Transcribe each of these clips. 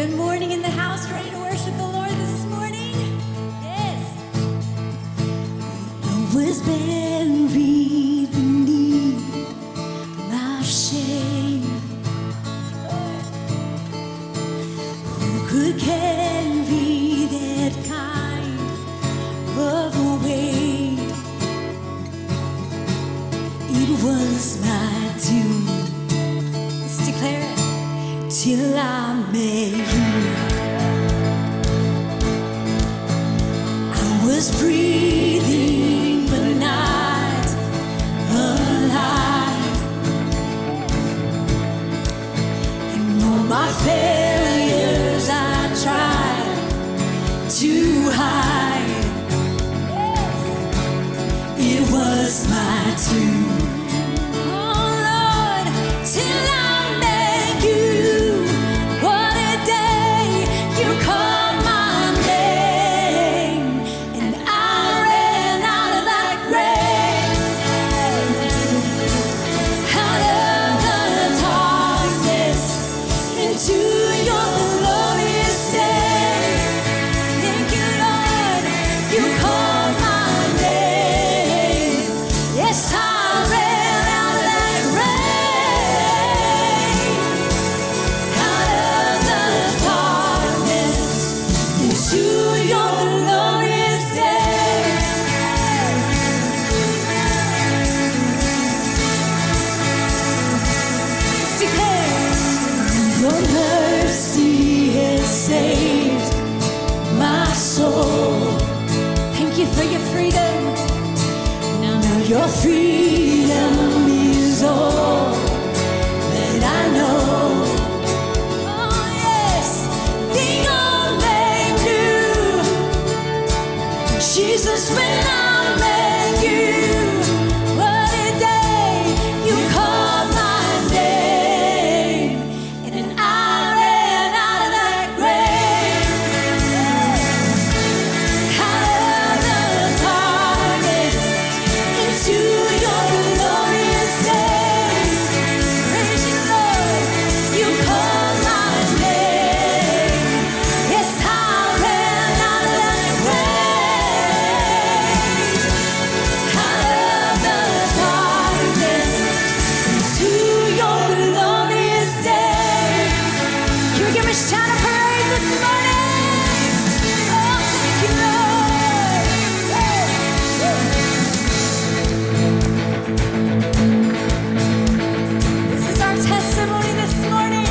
Good morning in the house. Ready to worship the Lord this morning? Yes. I was buried beneath my shame. Who could carry that kind of weight? It was my doom. Let's declare it. Till I met you, I was breathing but not alive, and all my failures I tried to hide. It was my doom. Oh Lord, till I met you. Saved my soul. Thank you for your freedom. Now your freedom is all that I know. Oh yes, the only new Jesus, when I met you, what a day you called my name, and I ran out of that grave, out of the darkness into your glorious day. Praise you, Lord, you called my name. Yes, I ran out of that grave, out of the darkness into your glorious day. Can we give him a shout of praise this morning? Oh, thank you, Lord. This is our testimony this morning.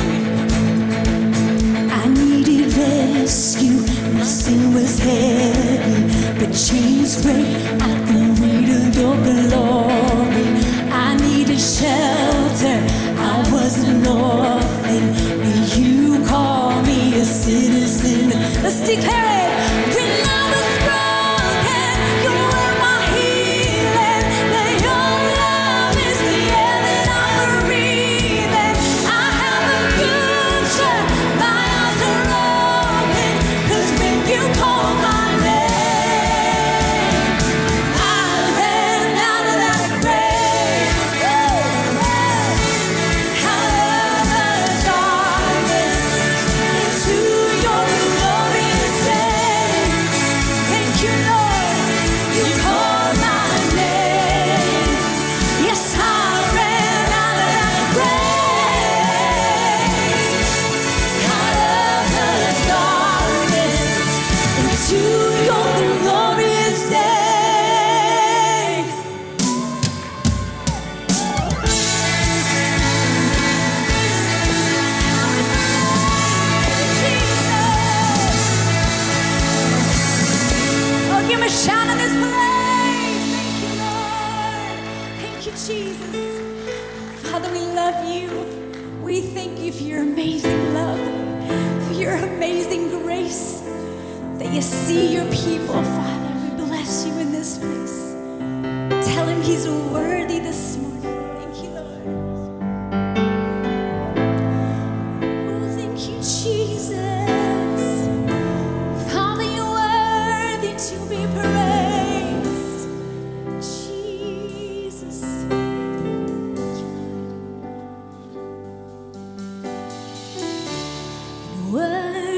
I needed rescue. My sin was heavy, but chains break at the weight of your glory. I needed shelter. I was an orphan. May you call me a citizen. Let's declare it. When I was broken, you were my healing. That your love is the air that I'm breathing. I have a future. My eyes are open. 'Cause when you call my name, I ran out of that grave, out of the darkness into your glorious day. Thank you, Lord, you called my name. Yes, I ran out of that grave, out of the darkness into your glorious day. Oh, give him a shout in this place. Thank you, Lord. Thank you, Jesus. Father, we love you. We thank you for your amazing love, for your amazing grace, that you see your people, Father. We bless you in this place. Tell him he's worthy this morning. Thank you, Lord. Oh, thank you, Jesus. Father, you're worthy to be praised. Jesus. Thank you, Lord. Worthy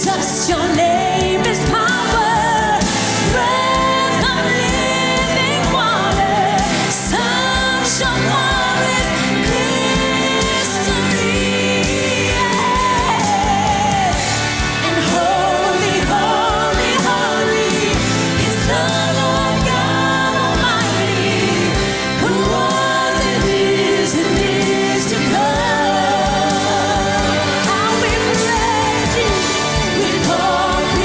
Jesus, your name is power, breath of living water, such a glorious mystery. Yes. And holy, holy, holy is the Lord God Almighty, who was and is to come. How we praise you with all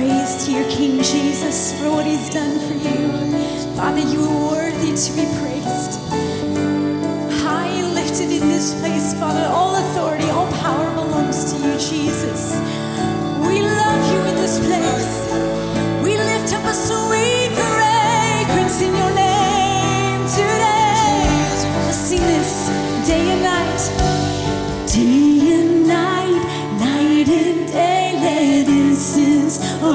praise to your King Jesus for what he's done for you. Father, you are worthy to be praised. High and lifted in this place, Father, all authority, all power belongs to you, Jesus. We love you in this place. We lift up a sweet fragrance in your name today. Let's sing this day and night. Day and night, night and day, let incense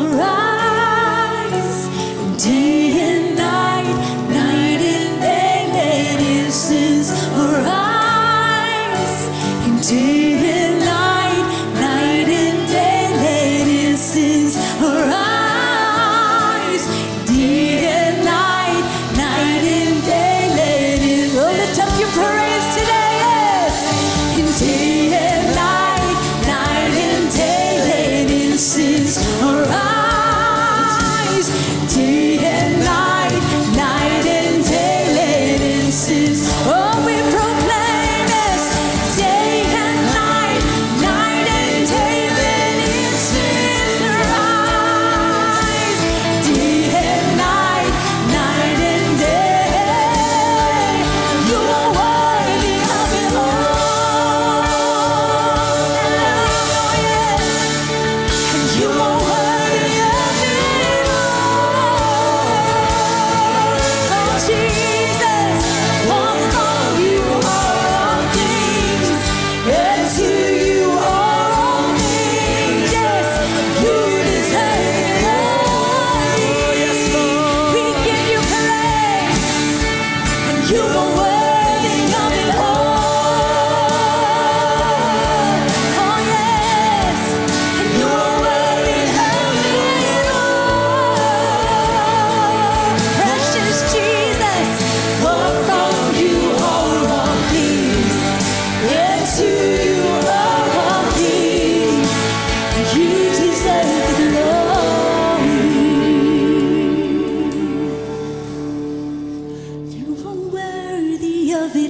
arise. Day and night, night and day, let incense arise. Day and night, night and day, let incense arise. Day and night, night and day, let it lift up your praise today, yes. Day and night, night and day, let incense arise. Day and night, night and day, let incense. Oh, we proclaim this. Day and night, night and day, let incense arise. Day and night, night and day, you are worthy of it all. Hallelujah. And you are worthy of it all. Oh, Jesus, for from you are all things, and to you are all things. Yes, you deserve glory. We give you praise, and you are worthy of it all. Oh, yes, and you are worthy of it all. Precious Jesus, for from you are all things, and to you are all things. You deserve the glory. You are worthy of it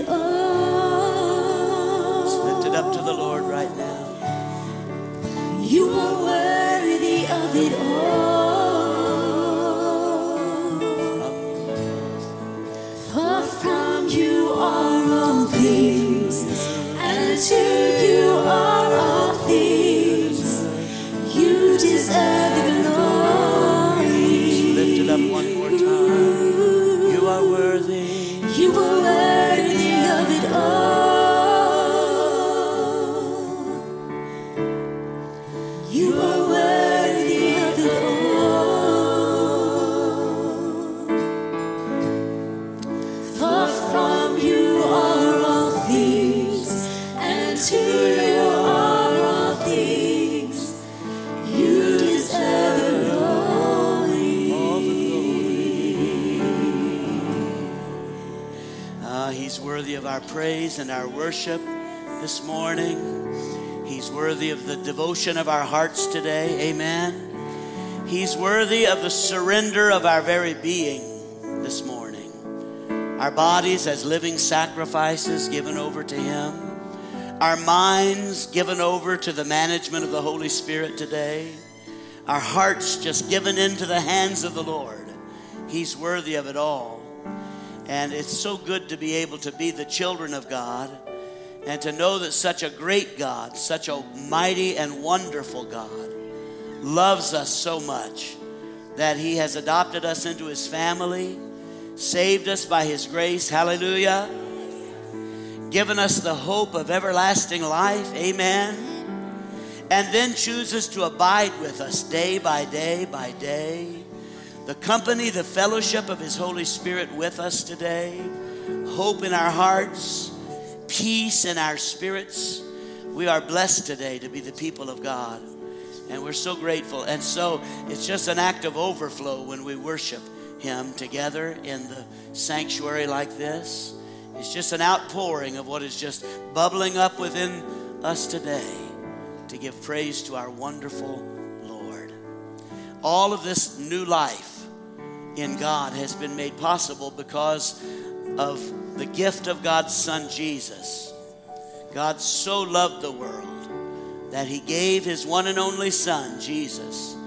all. Lift it up to the Lord right now. You are worthy of it all. For from you are all things, and to you are all things. You deserve the glory. Lift it up one more time. You are worthy. You are worthy of it all. You are worthy of it all. For from you are all things, and to you are all things. You deserve the glory. He's worthy of our praise and our worship this morning. He's worthy of the devotion of our hearts today. Amen. He's worthy of the surrender of our very being this morning. Our bodies as living sacrifices given over to Him. Our minds given over to the management of the Holy Spirit today. Our hearts just given into the hands of the Lord. He's worthy of it all. And it's so good to be able to be the children of God and to know that such a great God, such a mighty and wonderful God loves us so much that He has adopted us into His family, saved us by His grace, hallelujah, given us the hope of everlasting life, amen, and then chooses to abide with us day by day by day. The company, the fellowship of His Holy Spirit with us today, hope in our hearts, peace in our spirits. We are blessed today to be the people of God, and we're so grateful. And so it's just an act of overflow when we worship Him together in the sanctuary like this. It's just an outpouring of what is just bubbling up within us today to give praise to our wonderful Lord. All of this new life in God has been made possible because of the gift of God's Son, Jesus. God so loved the world that He gave His one and only Son, Jesus,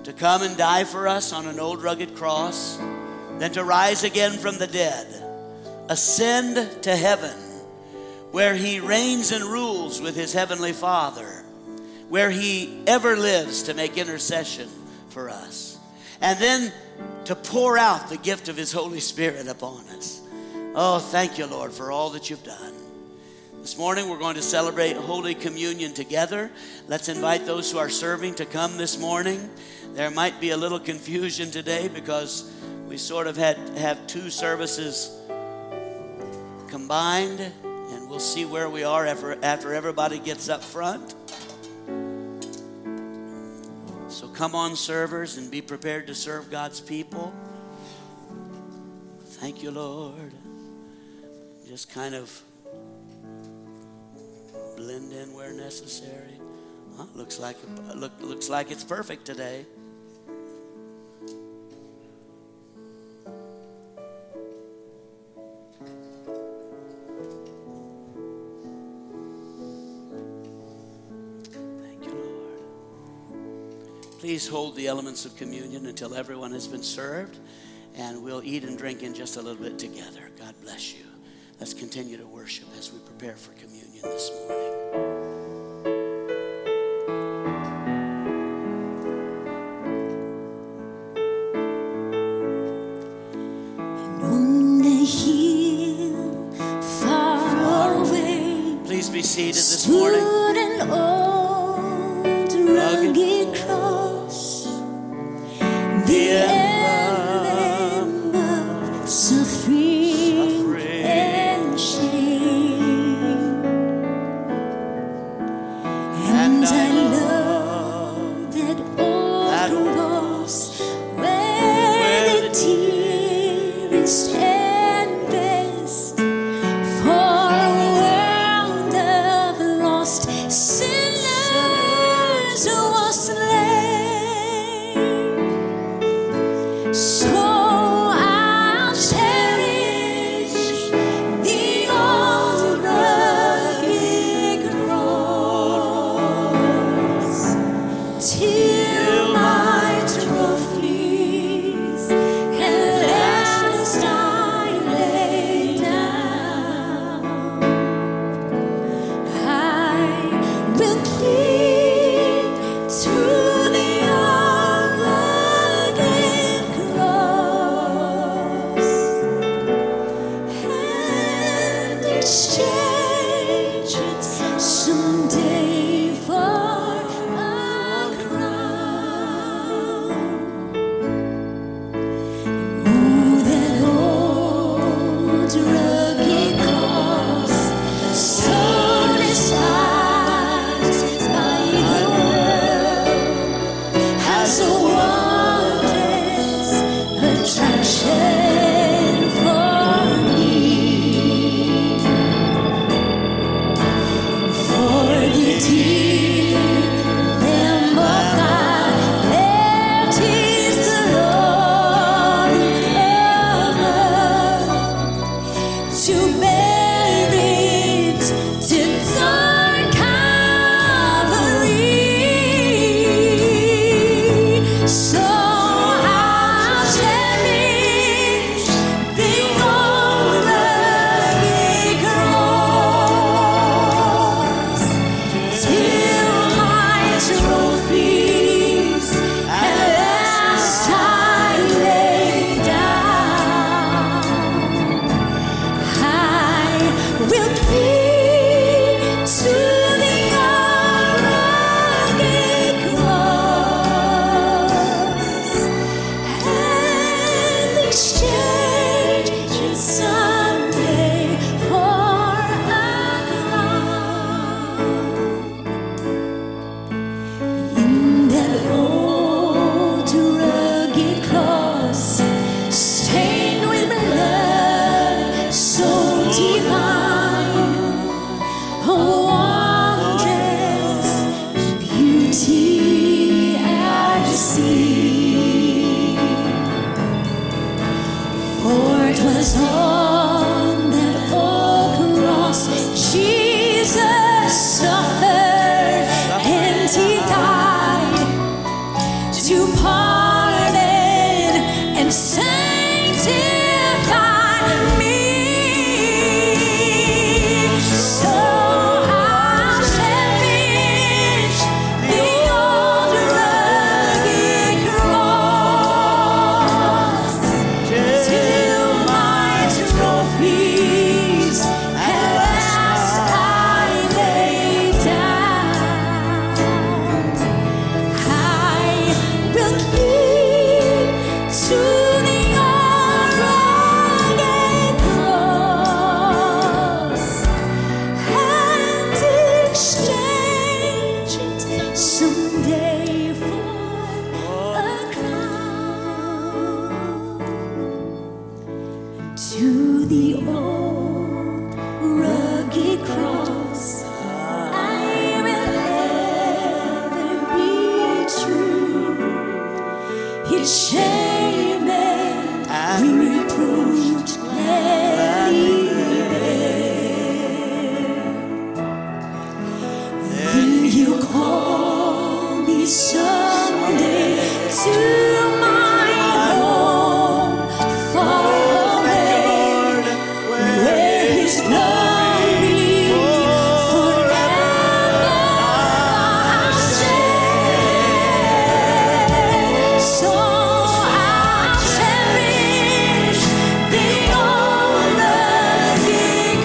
to come and die for us on an old rugged cross, then to rise again from the dead, ascend to heaven, where he reigns and rules with his heavenly Father, where he ever lives to make intercession for us, and then to pour out the gift of his Holy Spirit upon us. Oh, thank you, Lord, for all that you've done. This morning we're going to celebrate Holy Communion together. Let's invite those who are serving to come this morning. There might be a little confusion today because we sort of have two services combined, and we'll see where we are after everybody gets up front. So come on, servers, and be prepared to serve God's people. Thank you, Lord. Just kind of blend in where necessary. Looks like it's perfect today. Thank you, Lord. Please hold the elements of communion until everyone has been served, and we'll eat and drink in just a little bit together. God bless you. Let's continue to worship as we prepare for communion this morning. And on the hill far away, please be seated this morning. Stood an old rugged cross, the emblem of suffering and shame. And I love that old cross where the dearest and best for a world of lost sinners was slain. So I'll cherish the old rugged cross till my trophies at last I lay down. I will cling to the old rugged cross and exchange it someday for a crown. Oh, that old rugged cross, so despised by the world, has a wondrous attraction for me. For the dear Lamb of God, there 'tis the Lord above, to bear it to dark Calvary. So I'll cherish the old rugged cross till my trophies at last I lay down. I will cling to the old rugged cross and exchange it someday for a crown. In that old rugged cross, stained with blood so divine, a wondrous beauty I see. For 'twas on that old cross Jesus suffered and he died to pardon and sanctify me. So I'll cherish the old rugged cross till my trophies at last I lay down. I will keep to the old rugged cross and exchange it someday for a crown. To the old rugged cross I will ever be true. Its shame and reproach gladly bear. Then you call me someday to my home far away, where His glory forever I'll share. So I'll cherish the old rugged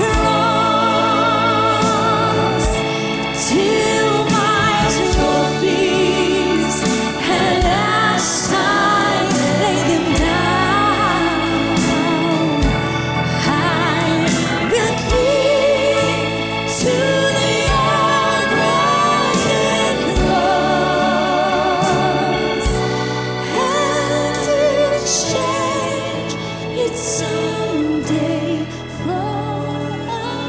cross till my trophies at last I lay them down. I will keep to the old rugged cross and exchange it someday for a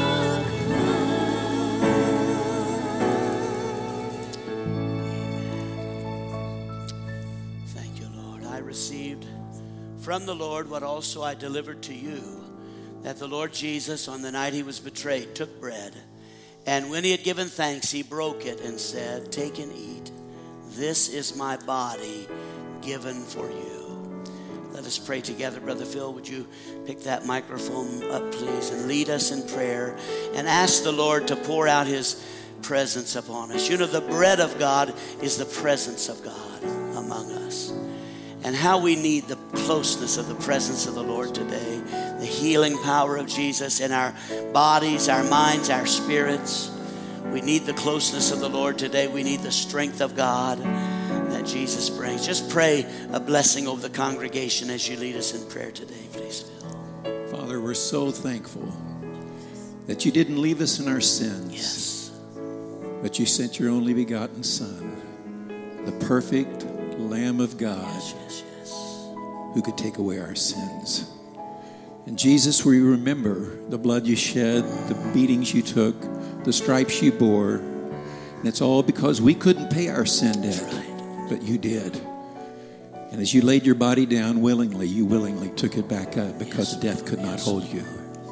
Thank you, Lord. I received from the Lord what also I delivered to you, that the Lord Jesus, on the night He was betrayed, took bread, and when He had given thanks, He broke it and said, "Take and eat. This is my body given for you." Let us pray together. Brother Phil, would you pick that microphone up, please, and lead us in prayer and ask the Lord to pour out His presence upon us. You know, the bread of God is the presence of God among us. And how we need the closeness of the presence of the Lord today. The healing power of Jesus in our bodies, our minds, our spirits. We need the closeness of the Lord today. We need the strength of God that Jesus brings. Just pray a blessing over the congregation as you lead us in prayer today, please, Phil. Father, we're so thankful that you didn't leave us in our sins, Yes. but you sent your only begotten Son, the perfect Lamb of God, Yes, yes, yes. who could take away our sins. And Jesus, we remember the blood you shed, the beatings you took, the stripes you bore. And it's all because we couldn't pay our sin debt, Right. but you did. And as you laid your body down willingly, you willingly took it back up because death could not hold you.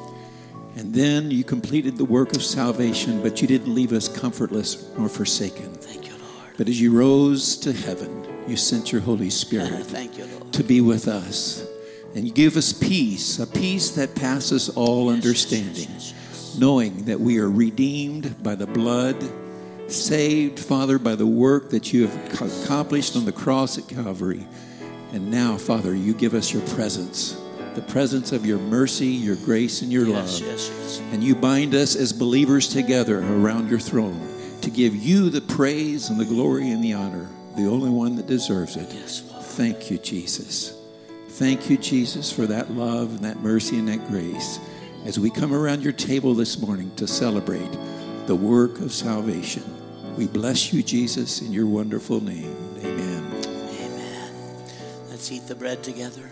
And then you completed the work of salvation, but you didn't leave us comfortless nor forsaken. Thank you, Lord. But as you rose to heaven, you sent your Holy Spirit Thank you, Lord. to be with us. And you give us peace, a peace that passes all understanding, Yes, yes. knowing that we are redeemed by the blood, saved, Father, by the work that you have accomplished on the cross at Calvary. And now, Father, you give us your presence, the presence of your mercy, your grace, and your Yes, love. yes, yes. And you bind us as believers together around your throne to give you the praise and the glory and the honor, the only one that deserves it. Yes, Lord. Thank you, Jesus. Thank you, Jesus, for that love and that mercy and that grace as we come around your table this morning to celebrate the work of salvation. We bless you, Jesus, in your wonderful name. Amen. Amen. Let's eat the bread together.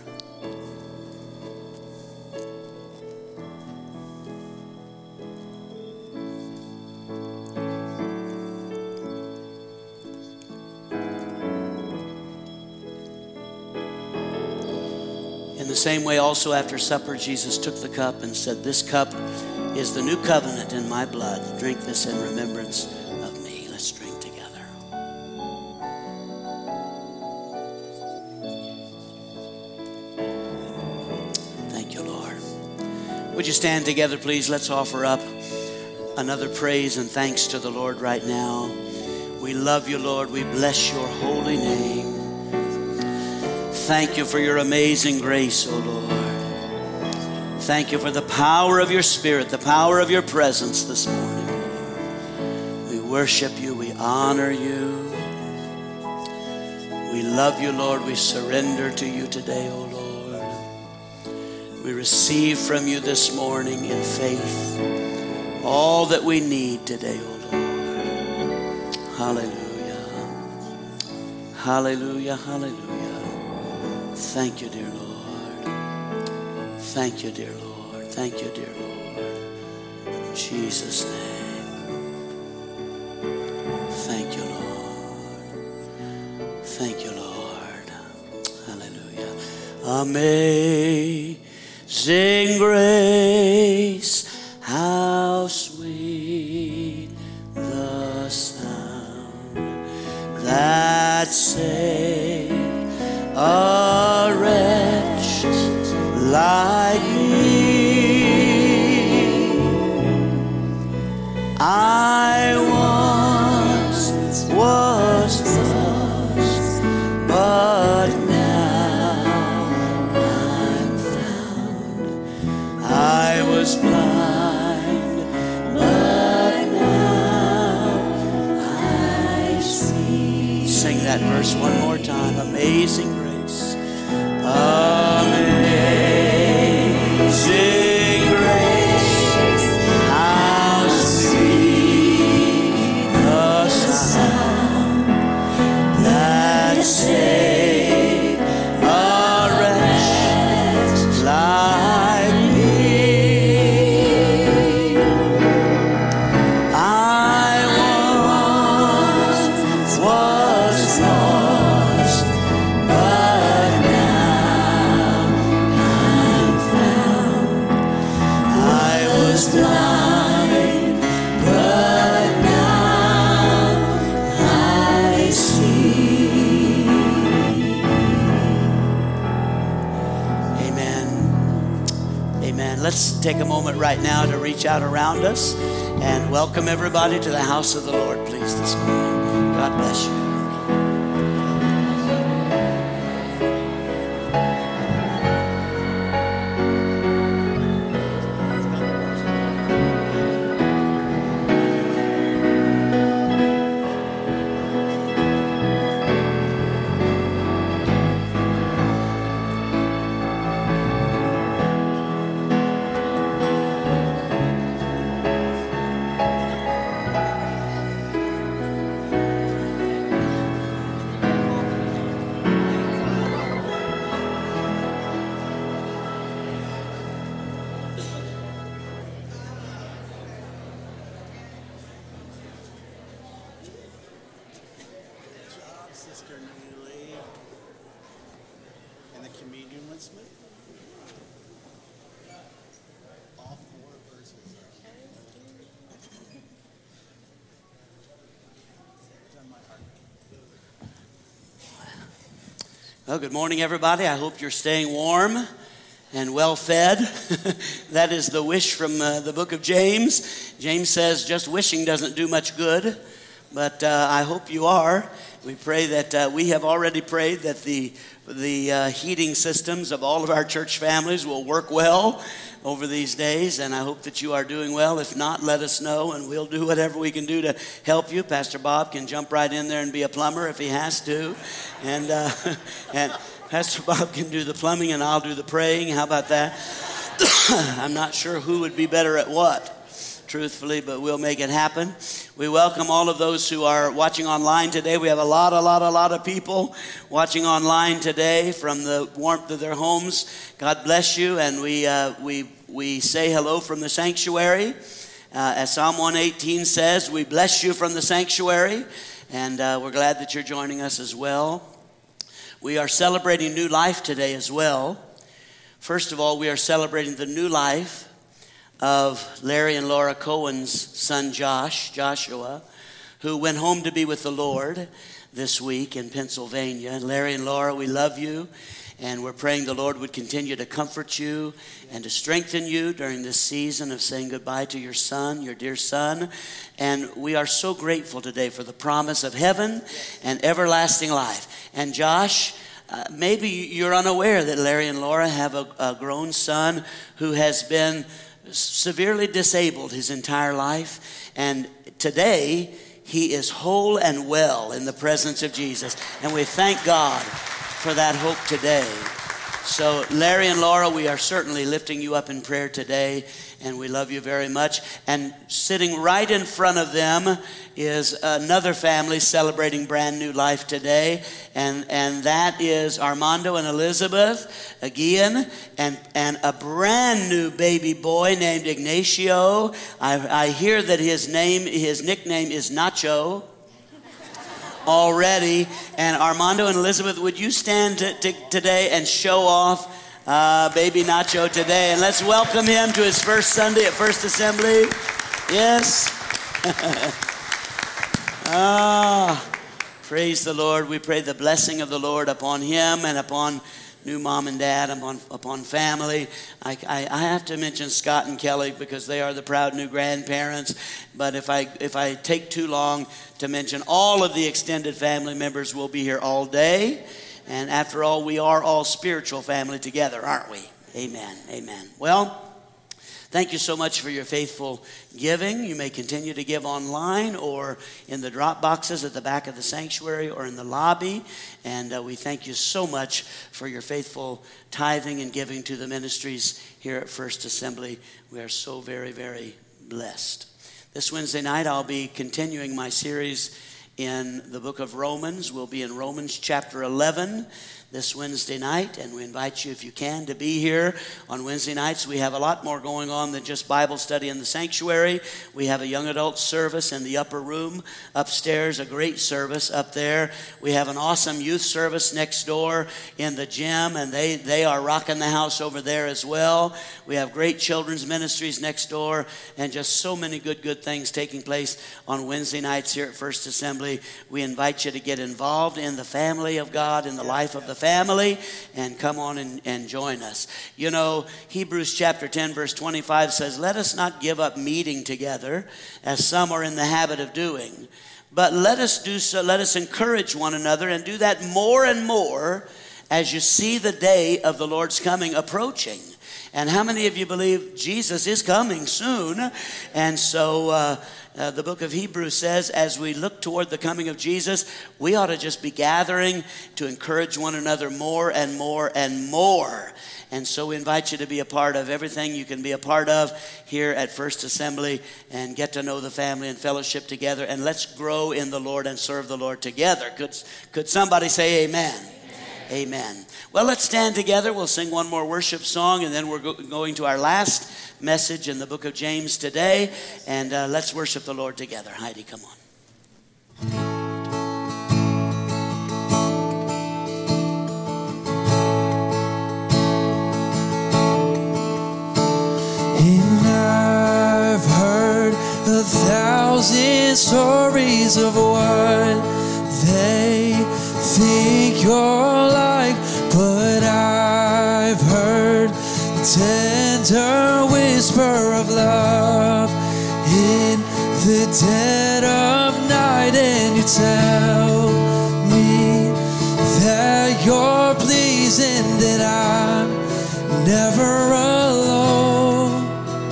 In the same way, also after supper, Jesus took the cup and said, "This cup is the new covenant in my blood. Drink this in remembrance of me." Let's drink together. Would you stand together, please? Let's offer up another praise and thanks to the Lord right now. We love you, Lord. We bless your holy name. Thank you for your amazing grace, O Lord. Thank you for the power of your Spirit, the power of your presence this morning, Lord. We worship you. We honor you. We love you, Lord. We surrender to you today, O Lord. We receive from you this morning in faith all that we need today, O Lord. Hallelujah. Hallelujah. Hallelujah. Thank you, dear Lord. Thank you, dear Lord. Thank you, dear Lord. In Jesus' name. Thank you, Lord. Thank you, Lord. Hallelujah. Amazing grace, how sweet the sound that saved a wretch like me. I once was lost, but now I'm found. I was blind, but now I see. Sing that verse one more time. Amazing grace. Amazing grace, how sweet the sound that saved a wretch like me. I once was lost, but now I'm found. I was blind, but now I see. Amen. Amen. Let's take a moment right now to reach out around us and welcome everybody to the house of the Lord, please, this morning. God bless you. Sister Neely and the communion with me. All 4 verses. On my heart. Well, good morning, everybody. I hope you're staying warm and well fed. That is the wish from the book of James. James says just wishing doesn't do much good, but I hope you are. We pray that we have already prayed that the heating systems of all of our church families will work well over these days, and I hope that you are doing well. If not, let us know, and we'll do whatever we can do to help you. Pastor Bob can jump right in there and be a plumber if he has to, and Pastor Bob can do the plumbing, and I'll do the praying. How about that? I'm not sure who would be better at what, truthfully, but we'll make it happen. We welcome all of those who are watching online today. We have a lot of people watching online today from the warmth of their homes. God bless you, and we say hello from the sanctuary. As Psalm 118 says, we bless you from the sanctuary, and we're glad that you're joining us as well. We are celebrating new life today as well. First of all, we are celebrating the new life of Larry and Laura Cohen's son Joshua, who went home to be with the Lord this week in Pennsylvania. Larry and Laura, we love you, And we're praying the Lord would continue to comfort you and to strengthen you during this season of saying goodbye to your son, your dear son. And we are so grateful today for the promise of heaven and everlasting life. And Josh, maybe you're unaware that Larry and Laura have a grown son who has been severely disabled his entire life. And today, he is whole and well in the presence of Jesus. And we thank God for that hope today. So Larry and Laura, we are certainly lifting you up in prayer today, and we love you very much. And sitting right in front of them is another family celebrating brand new life today, and that is Armando and Elizabeth Aguian, and a brand new baby boy named Ignacio. I hear that his nickname is Nacho already. And Armando and Elizabeth, would you stand today and show off baby Nacho today? And let's welcome him to his first Sunday at First Assembly. Yes. Praise the Lord. We pray the blessing of the Lord upon him and upon new mom and dad, upon family. I have to mention Scott and Kelly because they are the proud new grandparents. But if I take too long to mention all of the extended family members, will be here all day. And after all, we are all spiritual family together, aren't we? Amen. Amen. Well, thank you so much for your faithful giving. You may continue to give online or in the drop boxes at the back of the sanctuary or in the lobby. And we thank you so much for your faithful tithing and giving to the ministries here at First Assembly. We are so very, very blessed. This Wednesday night, I'll be continuing my series in the book of Romans. We'll be in Romans chapter 11 this Wednesday night, and we invite you, if you can, to be here on Wednesday nights. We have a lot more going on than just Bible study in the sanctuary. We have a young adult service in the upper room upstairs, a great service up there. We have an awesome youth service next door in the gym, and they are rocking the house over there as well. We have great children's ministries next door, and just so many good things taking place on Wednesday nights here at First Assembly. We invite you to get involved in the family of God, in the life of the family, and come on and join us. You know, Hebrews chapter 10 verse 25 says, "Let us not give up meeting together as some are in the habit of doing, but let us encourage one another, and do that more and more as you see the day of the Lord's coming approaching." And how many of you believe Jesus is coming soon? And so the book of Hebrews says, as we look toward the coming of Jesus, we ought to just be gathering to encourage one another more and more and more. And so we invite you to be a part of everything you can be a part of here at First Assembly, and get to know the family and fellowship together. And let's grow in the Lord and serve the Lord together. Could somebody say amen? Amen. Well, let's stand together. We'll sing one more worship song, and then we're going to our last message in the book of James today. And let's worship the Lord together. Heidi, come on. And I've heard 1,000 stories of what they think you're like, but I've heard the tender whisper of love in the dead of night, and you tell me that you're pleased and that I'm never alone.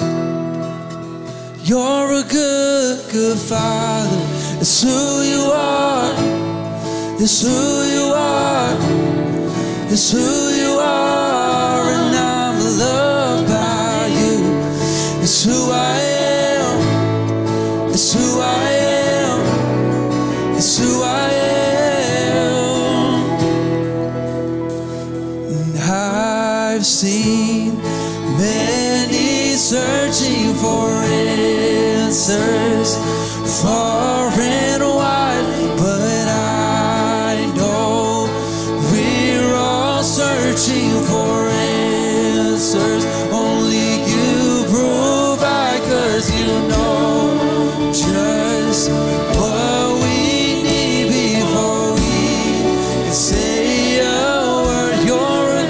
You're a good Father. It's who you are. It's who you are. It's who you are, and I'm loved by you. It's who I am. It's who I am. It's who I am. And I've seen many searching for answers far and wide, but I know we're all searching for answers. Only you provide, 'cause you know just what we need before we can say a word. You're a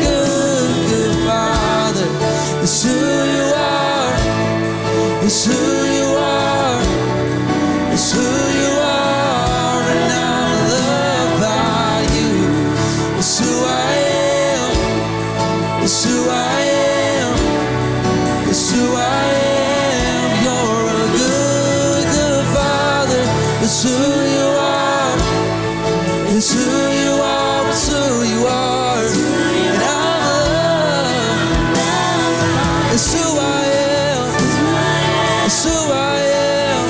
It's who I am. It's who I am. You're a good, good Father. It's who you are. It's who you are. It's who you are. And I'm loved. It's who I am. It's who I am.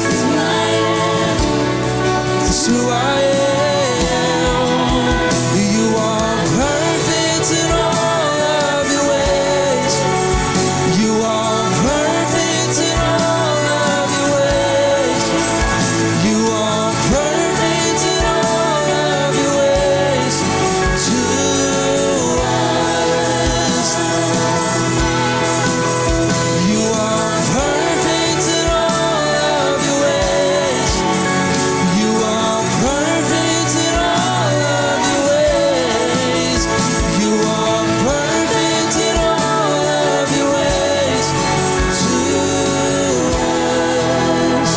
It's who I am. You are perfect in all of your ways. You are perfect in all of your ways. You are perfect in all of your ways to us. You are perfect in all of your ways. You are perfect in all of your ways. You are perfect in all of your ways to us.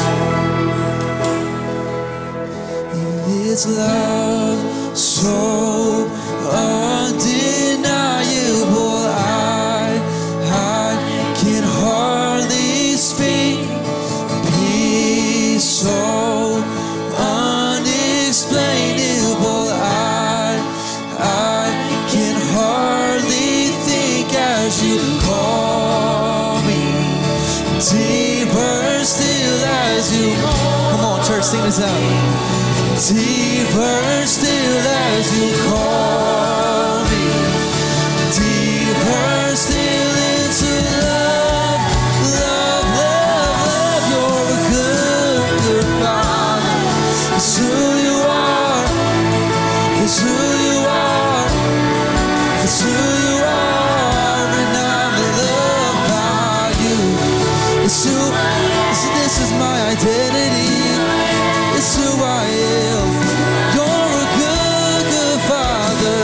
And it's love so undeniable. I can hardly speak. Peace so unexplainable. I can hardly think as you call me. Deeper still as you. Come on, church, sing this out. Deeper still as you call me. Deeper still into love, love, love, love. You're a good, good Father. It's who you are. It's who you are. It's who you are. And I'm loved by you. It's who. See, this is my identity. It's who I am. You're a good, good Father.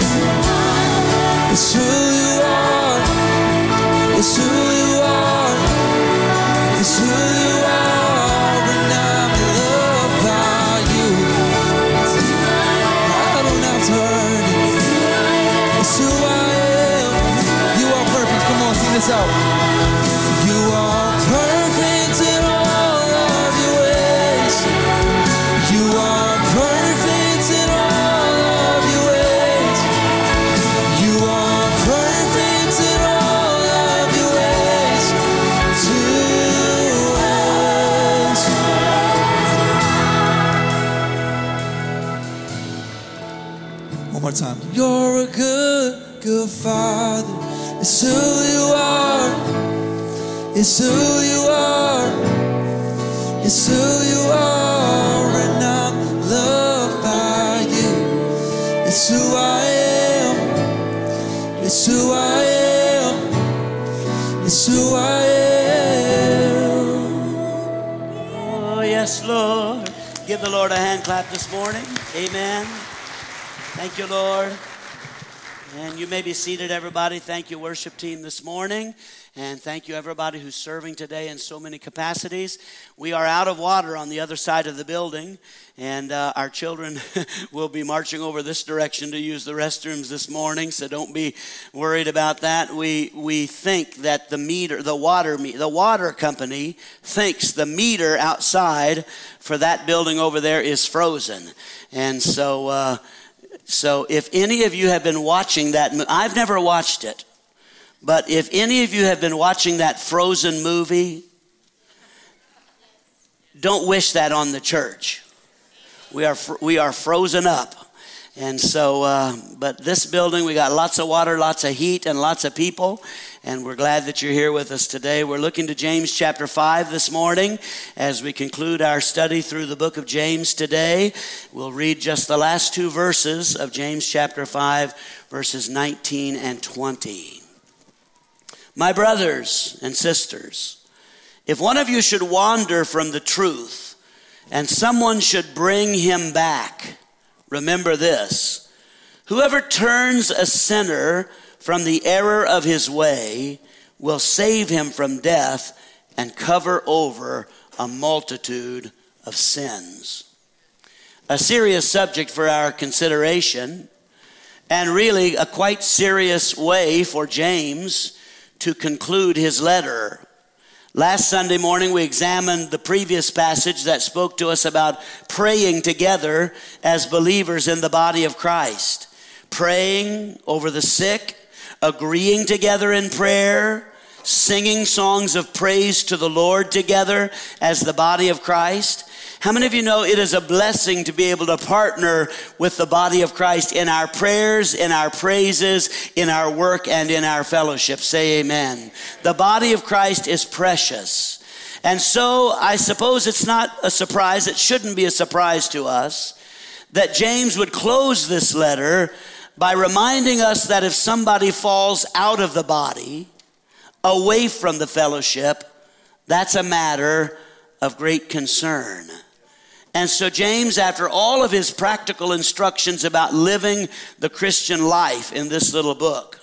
It's who you are. It's who you are. It's who you are. And I'm loved by you. I don't have to earn it. It's who I am. You are perfect. Come on, sing this out. You are perfect in all of your ways. You are perfect in all of your ways. You are perfect in all of your ways to us. One more time. You're a good, good Father. It's who you are. It's who you are. It's who you are. And I'm loved by you. It's who I am. It's who I am. It's who I am. Oh, yes, Lord. Give the Lord a hand clap this morning. Amen. Thank you, Lord. And you may be seated, everybody. Thank you, worship team, this morning. And thank you, everybody who's serving today in so many capacities. We are out of water on the other side of the building, and our children will be marching over this direction to use the restrooms this morning, so don't be worried about that. We think that the water company thinks the meter outside for that building over there is frozen. And so if any of you have been watching that, I've never watched it, but if any of you have been watching that Frozen movie, don't wish that on the church. We are frozen up. And so, but this building, we got lots of water, lots of heat, and lots of people. And we're glad that you're here with us today. We're looking to James chapter 5 this morning as we conclude our study through the book of James today. We'll read just the last two verses of James chapter 5, verses 19 and 20. My brothers and sisters, if one of you should wander from the truth and someone should bring him back, remember this: whoever turns a sinner from the error of his way will save him from death and cover over a multitude of sins. A serious subject for our consideration. and really a quite serious way for James to conclude his letter. Last Sunday morning, we examined the previous passage that spoke to us about praying together as believers in the body of Christ. Praying over the sick, agreeing together in prayer, singing songs of praise to the Lord together as the body of Christ. How many of you know it is a blessing to be able to partner with the body of Christ in our prayers, in our praises, in our work, and in our fellowship? Say amen. The body of Christ is precious. And so I suppose it's not a surprise, it shouldn't be a surprise to us, that James would close this letter by reminding us that if somebody falls out of the body, away from the fellowship, that's a matter of great concern. And so James, after all of his practical instructions about living the Christian life in this little book,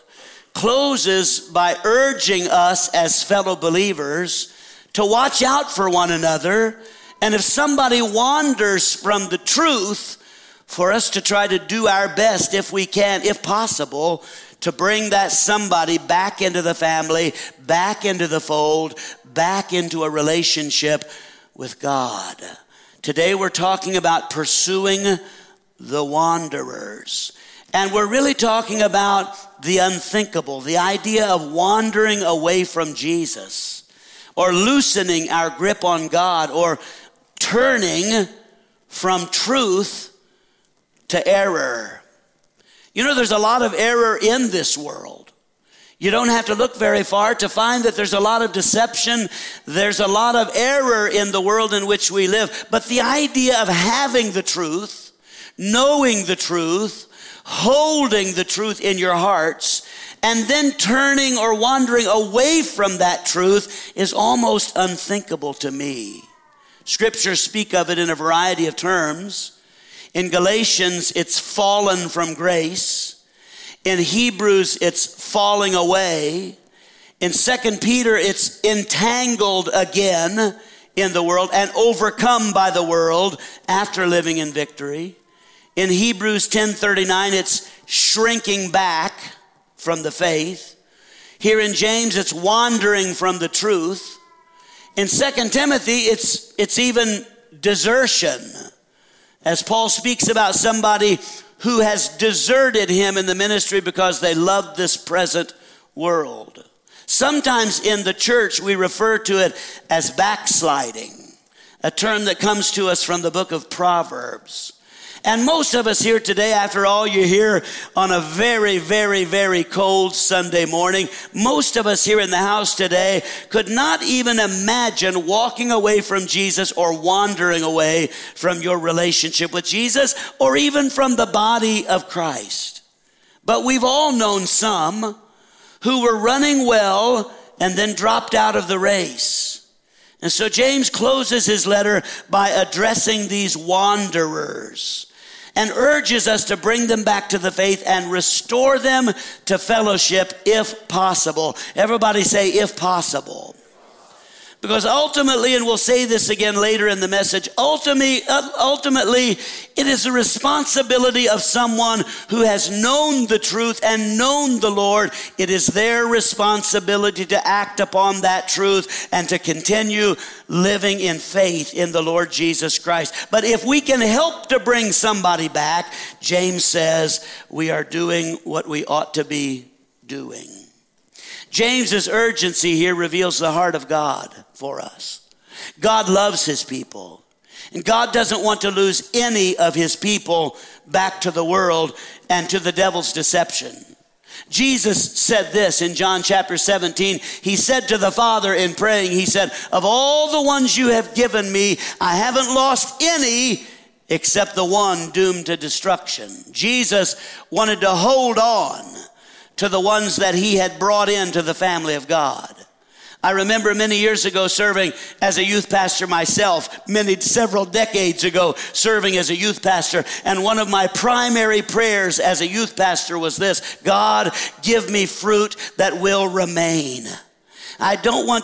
closes by urging us as fellow believers to watch out for one another. And if somebody wanders from the truth, for us to try to do our best, if we can, if possible, to bring that somebody back into the family, back into the fold, back into a relationship with God. Today we're talking about pursuing the wanderers. And we're really talking about the unthinkable, the idea of wandering away from Jesus, or loosening our grip on God, or turning from truth to error. You know, there's a lot of error in this world. You don't have to look very far to find that there's a lot of deception. There's a lot of error in the world in which we live. But the idea of having the truth, knowing the truth, holding the truth in your hearts, and then turning or wandering away from that truth is almost unthinkable to me. Scriptures speak of it in a variety of terms. In Galatians, it's fallen from grace. In Hebrews, it's falling away. In 2 Peter, it's entangled again in the world and overcome by the world after living in victory. In Hebrews 10:39, it's shrinking back from the faith. Here in James, it's wandering from the truth. In 2 Timothy, it's even desertion, as Paul speaks about somebody who has deserted him in the ministry because they love this present world. Sometimes in the church we refer to it as backsliding, a term that comes to us from the book of Proverbs. And most of us here today, after all, you're here on a very, very, very cold Sunday morning. Most of us here in the house today could not even imagine walking away from Jesus or wandering away from your relationship with Jesus or even from the body of Christ. But we've all known some who were running well and then dropped out of the race. And so James closes his letter by addressing these wanderers and urges us to bring them back to the faith and restore them to fellowship if possible. Everybody say, if possible. Because ultimately, and we'll say this again later in the message, ultimately, it is a responsibility of someone who has known the truth and known the Lord. It is their responsibility to act upon that truth and to continue living in faith in the Lord Jesus Christ. But if we can help to bring somebody back, James says, we are doing what we ought to be doing. James's urgency here reveals the heart of God for us. God loves his people, and God doesn't want to lose any of his people back to the world and to the devil's deception. Jesus said this in John chapter 17. He said to the Father in praying, he said, of all the ones you have given me, I haven't lost any except the one doomed to destruction. Jesus wanted to hold on to the ones that he had brought into the family of God. I remember many years ago serving as a youth pastor myself, several decades ago serving as a youth pastor, and one of my primary prayers as a youth pastor was this: God, give me fruit that will remain. I don't want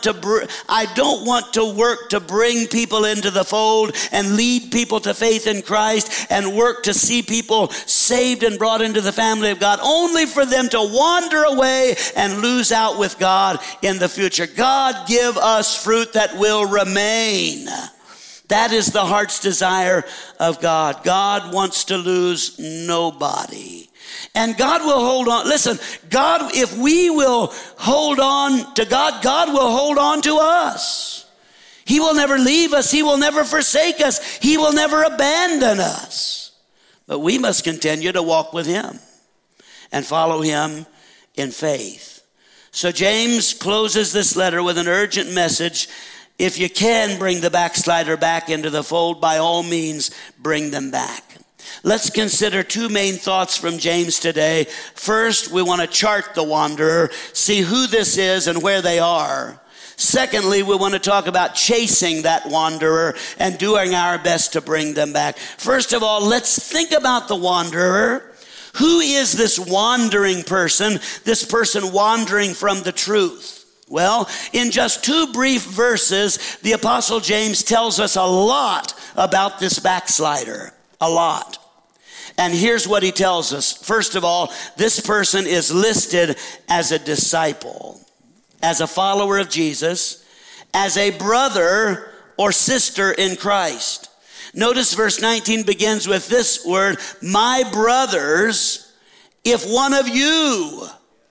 to work to bring people into the fold and lead people to faith in Christ and work to see people saved and brought into the family of God, only for them to wander away and lose out with God in the future. God, give us fruit that will remain. That is the heart's desire of God. God wants to lose nobody. And God will hold on. Listen, God, if we will hold on to God, God will hold on to us. He will never leave us. He will never forsake us. He will never abandon us. But we must continue to walk with him and follow him in faith. So James closes this letter with an urgent message. If you can bring the backslider back into the fold, by all means, bring them back. Let's consider two main thoughts from James today. First, we want to chart the wanderer, see who this is and where they are. Secondly, we want to talk about chasing that wanderer and doing our best to bring them back. First of all, let's think about the wanderer. Who is this wandering person, this person wandering from the truth? Well, in just two brief verses, the Apostle James tells us a lot about this backslider. A lot. And here's what he tells us. First of all, this person is listed as a disciple, as a follower of Jesus, as a brother or sister in Christ. Notice verse 19 begins with this word, my brothers, if one of you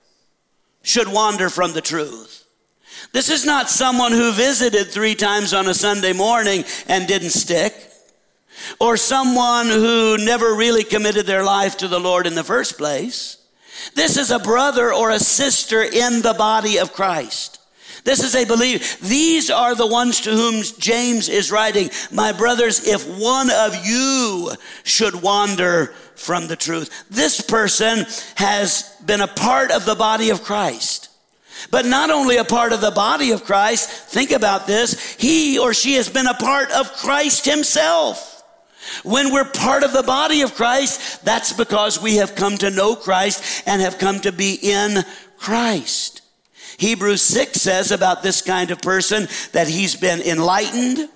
should wander from the truth. This is not someone who visited 3 times on a Sunday morning and didn't stick, or someone who never really committed their life to the Lord in the first place. This is a brother or a sister in the body of Christ. This is a believer. These are the ones to whom James is writing, my brothers, if one of you should wander from the truth. This person has been a part of the body of Christ. But not only a part of the body of Christ, think about this, he or she has been a part of Christ himself. When we're part of the body of Christ, that's because we have come to know Christ and have come to be in Christ. Hebrews 6 says about this kind of person that he's been enlightened.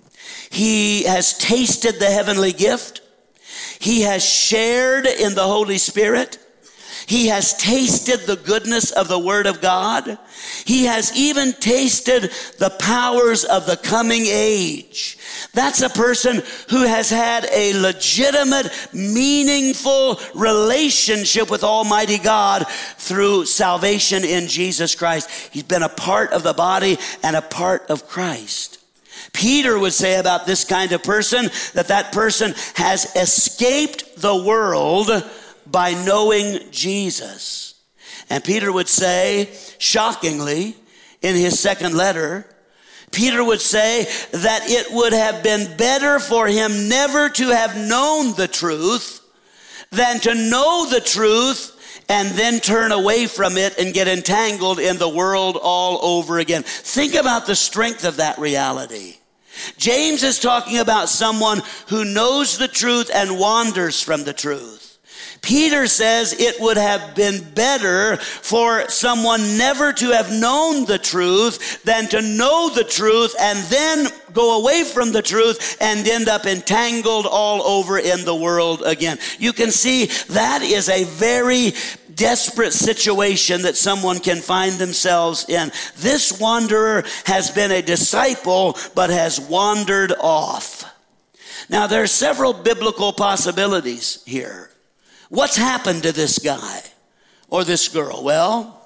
He has tasted the heavenly gift. He has shared in the Holy Spirit. He has tasted the goodness of the Word of God. He has even tasted the powers of the coming age. That's a person who has had a legitimate, meaningful relationship with Almighty God through salvation in Jesus Christ. He's been a part of the body and a part of Christ. Peter would say about this kind of person that person has escaped the world by knowing Jesus. And Peter would say, shockingly, in his second letter, Peter would say that it would have been better for him never to have known the truth than to know the truth and then turn away from it and get entangled in the world all over again. Think about the strength of that reality. James is talking about someone who knows the truth and wanders from the truth. Peter says it would have been better for someone never to have known the truth than to know the truth and then go away from the truth and end up entangled all over in the world again. You can see that is a very desperate situation that someone can find themselves in. This wanderer has been a disciple but has wandered off. Now, there are several biblical possibilities here. What's happened to this guy or this girl? Well,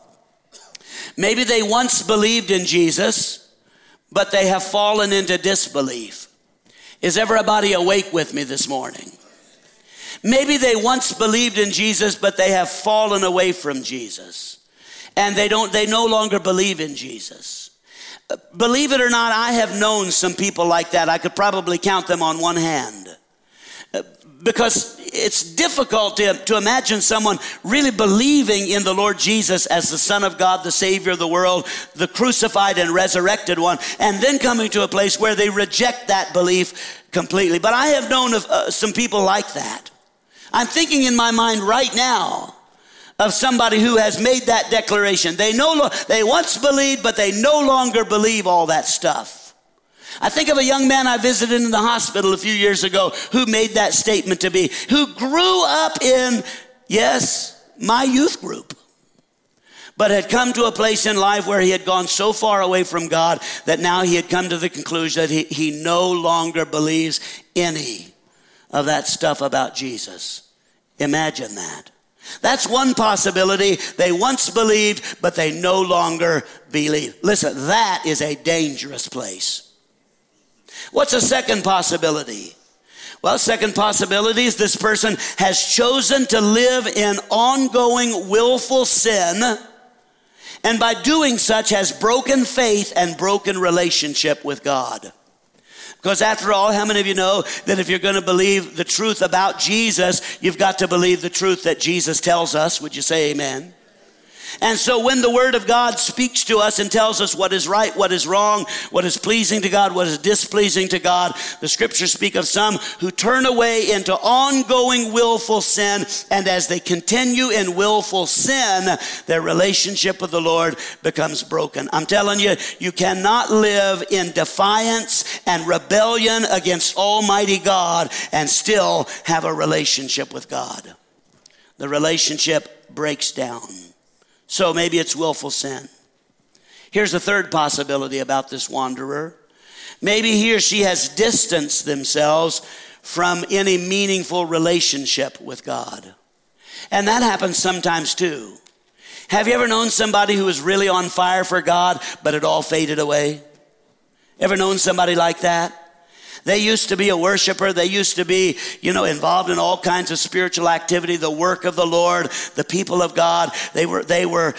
maybe they once believed in Jesus, but they have fallen into disbelief. Is everybody awake with me this morning? Maybe they once believed in Jesus, but they have fallen away from Jesus. And they no longer believe in Jesus. Believe it or not, I have known some people like that. I could probably count them on one hand. Because it's difficult to imagine someone really believing in the Lord Jesus as the Son of God, the Savior of the world, the crucified and resurrected one, and then coming to a place where they reject that belief completely. But I have known of some people like that. I'm thinking in my mind right now of somebody who has made that declaration. They once believed, but they no longer believe all that stuff. I think of a young man I visited in the hospital a few years ago who made that statement to me, who grew up in, yes, my youth group, but had come to a place in life where he had gone so far away from God that now he had come to the conclusion that he no longer believes any of that stuff about Jesus. Imagine that. That's one possibility. They once believed, but they no longer believe. Listen, that is a dangerous place. What's a second possibility? Well, second possibility is this person has chosen to live in ongoing willful sin, and by doing such has broken faith and broken relationship with God. Because after all, how many of you know that if you're going to believe the truth about Jesus, you've got to believe the truth that Jesus tells us? Would you say amen? And so when the Word of God speaks to us and tells us what is right, what is wrong, what is pleasing to God, what is displeasing to God, the Scriptures speak of some who turn away into ongoing willful sin, and as they continue in willful sin, their relationship with the Lord becomes broken. I'm telling you, you cannot live in defiance and rebellion against Almighty God and still have a relationship with God. The relationship breaks down. So maybe it's willful sin. Here's a third possibility about this wanderer. Maybe he or she has distanced themselves from any meaningful relationship with God. And that happens sometimes too. Have you ever known somebody who was really on fire for God, but it all faded away? Ever known somebody like that? They used to be a worshiper. They used to be, involved in all kinds of spiritual activity, the work of the Lord, the people of God. They were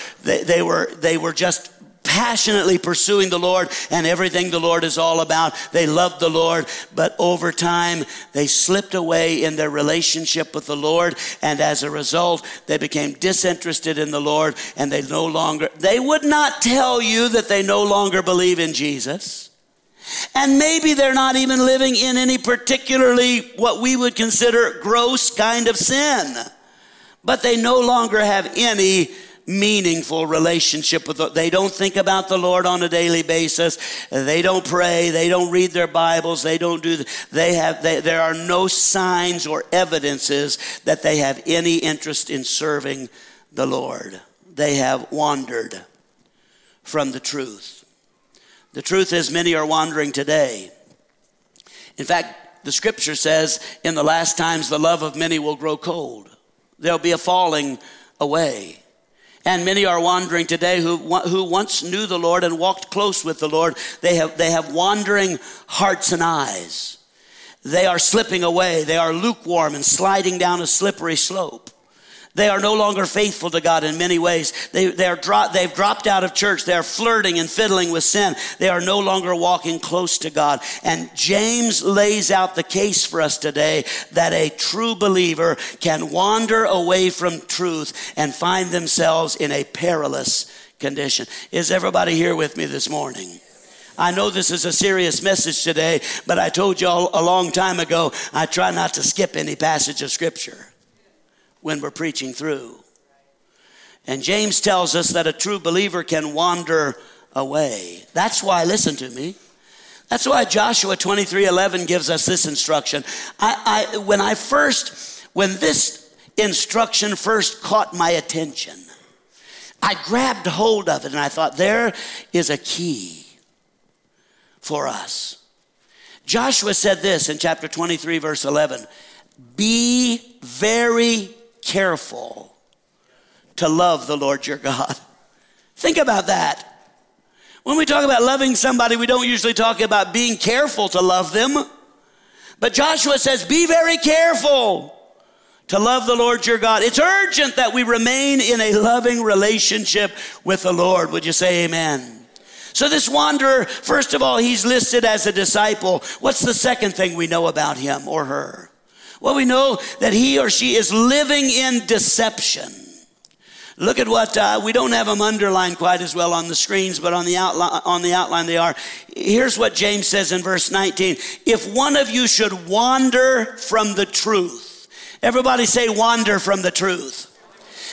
just passionately pursuing the Lord and everything the Lord is all about. They loved the Lord, but over time they slipped away in their relationship with the Lord, and as a result they became disinterested in the Lord, and they would not tell you that they no longer believe in Jesus. And maybe they're not even living in any particularly what we would consider gross kind of sin. But they no longer have any meaningful relationship with they don't think about the Lord on a daily basis. They don't pray. They don't read their Bibles. They don't do there are no signs or evidences that they have any interest in serving the Lord. They have wandered from the truth. The truth is, many are wandering today. In fact, the Scripture says, in the last times, the love of many will grow cold. There'll be a falling away. And many are wandering today who once knew the Lord and walked close with the Lord. They have wandering hearts and eyes. They are slipping away. They are lukewarm and sliding down a slippery slope. They are no longer faithful to God in many ways. They've dropped out of church. They're flirting and fiddling with sin. They are no longer walking close to God. And James lays out the case for us today that a true believer can wander away from truth and find themselves in a perilous condition. Is everybody here with me this morning? I know this is a serious message today, but I told you all a long time ago, I try not to skip any passage of Scripture when we're preaching through. And James tells us that a true believer can wander away. That's why, listen to me, that's why Joshua 23:11 gives us this instruction. When this instruction first caught my attention, I grabbed hold of it and I thought, there is a key for us. Joshua said this in chapter 23, verse 11, be very careful to love the Lord your God. Think about that. When we talk about loving somebody, we don't usually talk about being careful to love them. But Joshua says, be very careful to love the Lord your God. It's urgent that we remain in a loving relationship with the Lord. Would you say amen? So this wanderer, first of all, he's listed as a disciple. What's the second thing we know about him or her? Well, we know that he or she is living in deception. Look at what, we don't have them underlined quite as well on the screens, but on the outline they are. Here's what James says in verse 19. If one of you should wander from the truth. Everybody say wander from the truth.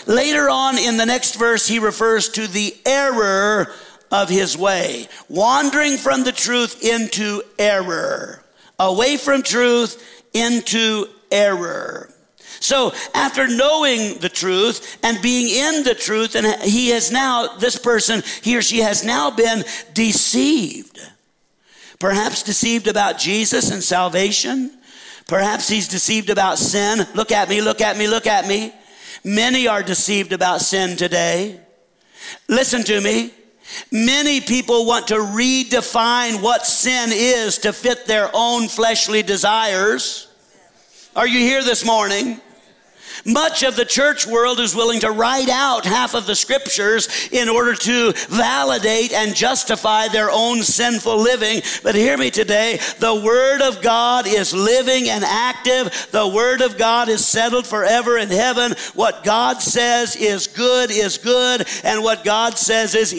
Later on in the next verse, he refers to the error of his way, wandering from the truth into error, away from truth into error. So after knowing the truth and being in the truth, and this person, he or she has now been deceived. Perhaps deceived about Jesus and salvation. Perhaps he's deceived about sin. Look at me, look at me, look at me. Many are deceived about sin today. Listen to me. Many people want to redefine what sin is to fit their own fleshly desires. Are you here this morning? Much of the church world is willing to write out half of the scriptures in order to validate and justify their own sinful living. But hear me today, the Word of God is living and active. The Word of God is settled forever in heaven. What God says is good, and what God says is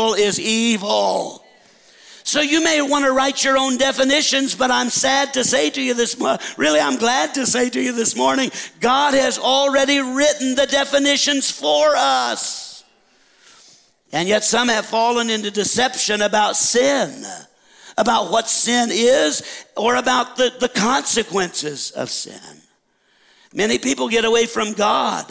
evil. So you may want to write your own definitions, but I'm sad to say to you I'm glad to say to you this morning, God has already written the definitions for us. And yet some have fallen into deception about sin, about what sin is, or about the consequences of sin. Many people get away from God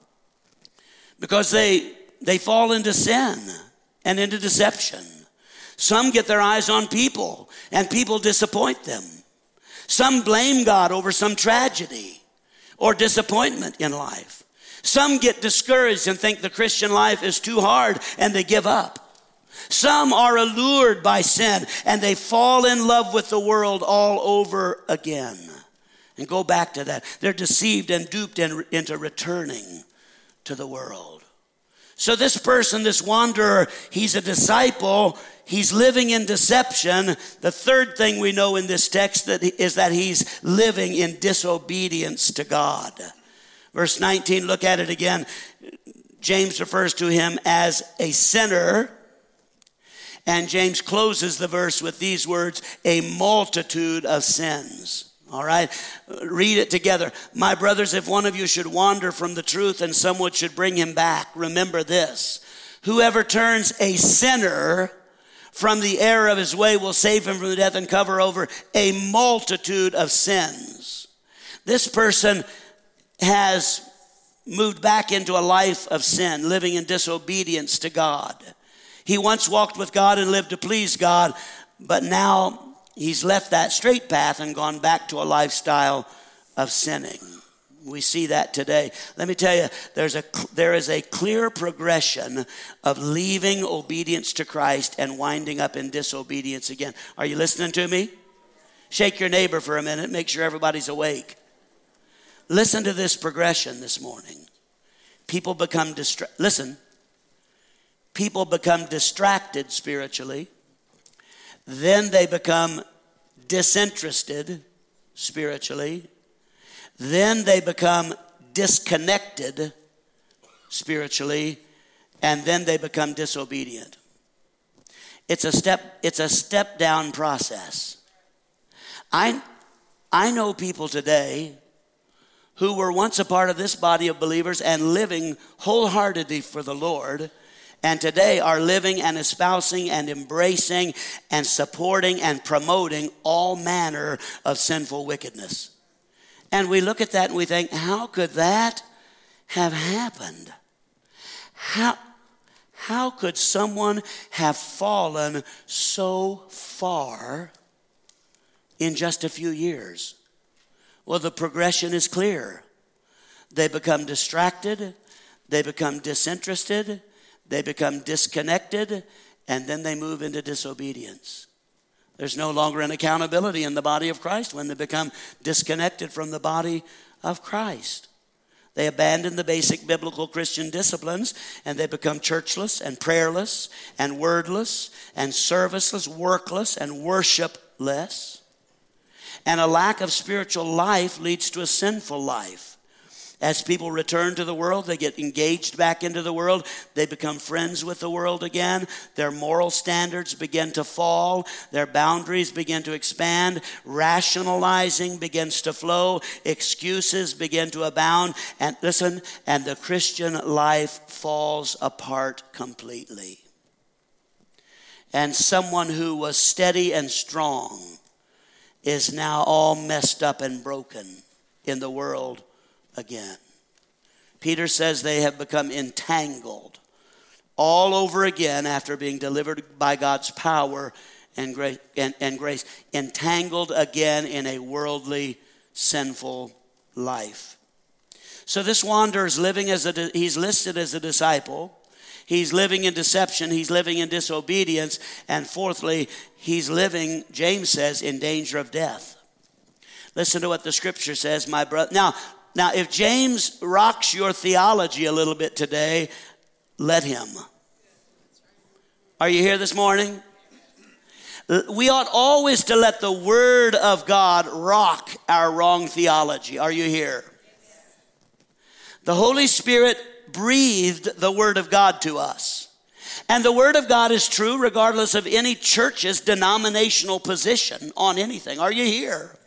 because they fall into sin and into deception. Some get their eyes on people, and people disappoint them. Some blame God over some tragedy or disappointment in life. Some get discouraged and think the Christian life is too hard, and they give up. Some are allured by sin, and they fall in love with the world all over again. And go back to that. They're deceived and duped into returning to the world. So this person, this wanderer, he's a disciple. He's living in deception. The third thing we know in this text is that he's living in disobedience to God. Verse 19, look at it again. James refers to him as a sinner. And James closes the verse with these words, a multitude of sins. All right, read it together. My brothers, if one of you should wander from the truth and someone should bring him back, remember this. Whoever turns a sinner from the error of his way will save him from the death and cover over a multitude of sins. This person has moved back into a life of sin, living in disobedience to God. He once walked with God and lived to please God, but now he's left that straight path and gone back to a lifestyle of sinning. We see that today. Let me tell you, there is a clear progression of leaving obedience to Christ and winding up in disobedience again. Are you listening to me? Shake your neighbor for a minute. Make sure everybody's awake. Listen to this progression this morning. People become distracted spiritually. Then they become disinterested spiritually. Then they become disconnected spiritually. And then they become disobedient. It's a step down process. I know people today who were once a part of this body of believers and living wholeheartedly for the Lord, and today are living and espousing and embracing and supporting and promoting all manner of sinful wickedness. And we look at that and we think, how could that have happened? How could someone have fallen so far in just a few years? Well, the progression is clear. They become distracted, they become disinterested, they become disconnected, and then they move into disobedience. There's no longer an accountability in the body of Christ when they become disconnected from the body of Christ. They abandon the basic biblical Christian disciplines, and they become churchless and prayerless and wordless and serviceless, workless and worshipless. And a lack of spiritual life leads to a sinful life. As people return to the world, they get engaged back into the world. They become friends with the world again. Their moral standards begin to fall. Their boundaries begin to expand. Rationalizing begins to flow. Excuses begin to abound. And listen, and the Christian life falls apart completely. And someone who was steady and strong is now all messed up and broken in the world again. Peter says they have become entangled all over again after being delivered by God's power and grace, entangled again in a worldly, sinful life. So this wanderer is living he's listed as a disciple. He's living in deception. He's living in disobedience. And fourthly, he's living, James says, in danger of death. Listen to what the scripture says, my brother. Now, if James rocks your theology a little bit today, let him. Are you here this morning? We ought always to let the Word of God rock our wrong theology. Are you here? The Holy Spirit breathed the Word of God to us. And the Word of God is true regardless of any church's denominational position on anything. Are you here?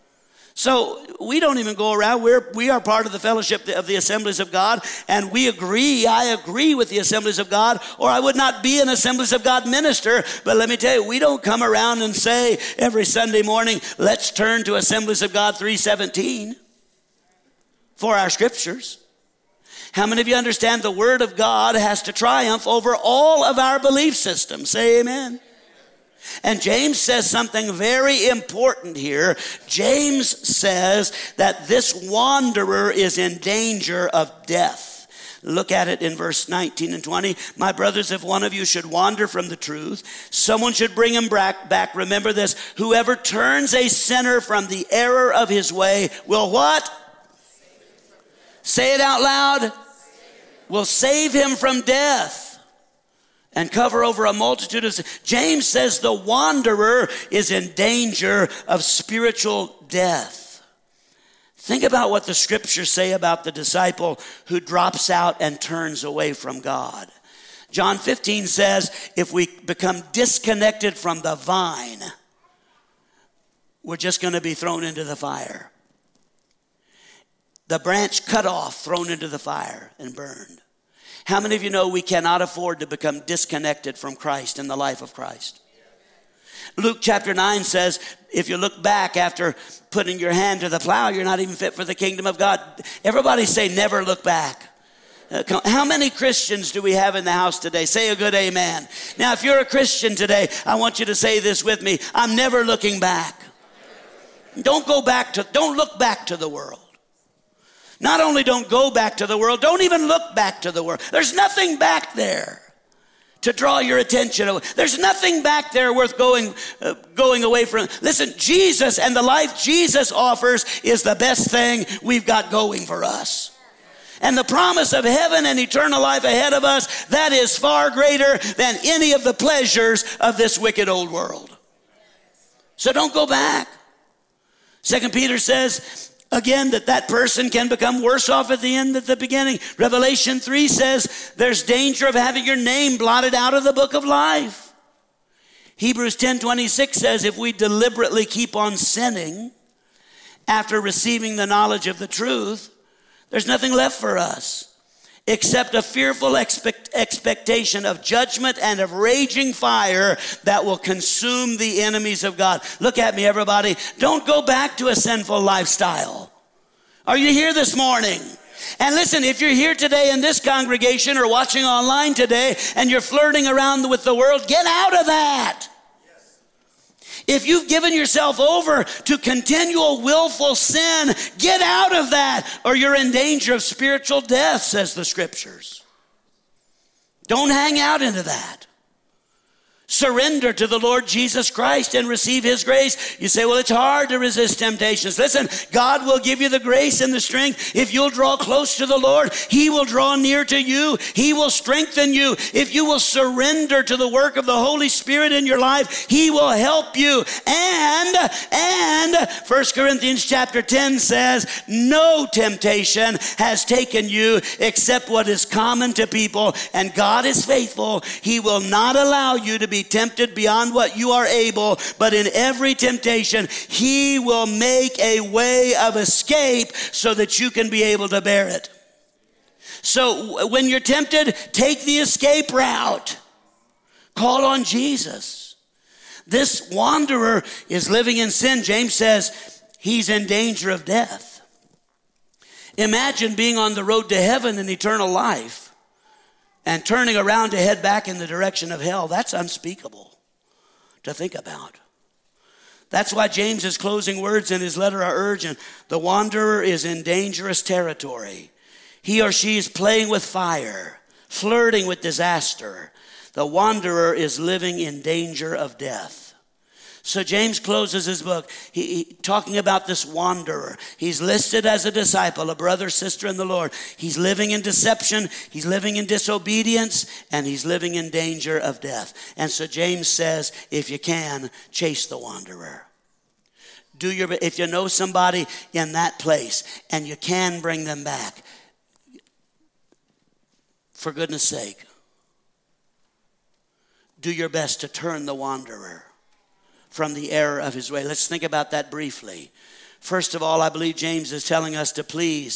So we don't even go around. We are part of the fellowship of the Assemblies of God, and we agree. I agree with the Assemblies of God, or I would not be an Assemblies of God minister. But let me tell you, we don't come around and say every Sunday morning, let's turn to Assemblies of God 3:17 for our scriptures. How many of you understand the Word of God has to triumph over all of our belief systems? Say amen. And James says something very important here. James says that this wanderer is in danger of death. Look at it in verse 19 and 20. My brothers, if one of you should wander from the truth, someone should bring him back. Remember this, whoever turns a sinner from the error of his way will what? Say it out loud. Will save him from death and cover over a multitude of sins. James says the wanderer is in danger of spiritual death. Think about what the scriptures say about the disciple who drops out and turns away from God. John 15 says, if we become disconnected from the vine, we're just going to be thrown into the fire. The branch cut off, thrown into the fire and burned. How many of you know we cannot afford to become disconnected from Christ in the life of Christ? Luke chapter 9 says, if you look back after putting your hand to the plow, you're not even fit for the kingdom of God. Everybody say, never look back. How many Christians do we have in the house today? Say a good amen. Now, if you're a Christian today, I want you to say this with me. I'm never looking back. Don't look back to the world. Not only don't go back to the world, don't even look back to the world. There's nothing back there to draw your attention away. There's nothing back there worth going away from. Listen, Jesus and the life Jesus offers is the best thing we've got going for us. And the promise of heaven and eternal life ahead of us, that is far greater than any of the pleasures of this wicked old world. So don't go back. 2 Peter says, again, that person can become worse off at the end than the beginning. Revelation 3 says there's danger of having your name blotted out of the book of life. Hebrews 10:26 says if we deliberately keep on sinning after receiving the knowledge of the truth, there's nothing left for us except a fearful expectation of judgment and of raging fire that will consume the enemies of God. Look at me, everybody. Don't go back to a sinful lifestyle. Are you here this morning? And listen, if you're here today in this congregation or watching online today and you're flirting around with the world, get out of that. If you've given yourself over to continual willful sin, get out of that or you're in danger of spiritual death, says the scriptures. Don't hang out into that. Surrender to the Lord Jesus Christ and receive his grace. You say, well, it's hard to resist temptations. Listen, God will give you the grace and the strength. If you'll draw close to the Lord, he will draw near to you. He will strengthen you. If you will surrender to the work of the Holy Spirit in your life, he will help you. And 1 Corinthians chapter 10 says, no temptation has taken you except what is common to people. And God is faithful. He will not allow you to be tempted beyond what you are able, but in every temptation, he will make a way of escape so that you can be able to bear it. So when you're tempted, take the escape route. Call on Jesus. This wanderer is living in sin. James says he's in danger of death. Imagine being on the road to heaven and eternal life and turning around to head back in the direction of hell. That's unspeakable to think about. That's why James's closing words in his letter are urgent. The wanderer is in dangerous territory. He or she is playing with fire, flirting with disaster. The wanderer is living in danger of death. So James closes his book talking about this wanderer. He's listed as a disciple, a brother, sister in the Lord. He's living in deception, he's living in disobedience, and he's living in danger of death. And so James says, if you can, chase the wanderer. If you know somebody in that place and you can bring them back, for goodness sake, do your best to turn the wanderer from the error of his way. Let's think about that briefly. First of all, I believe James is telling us to please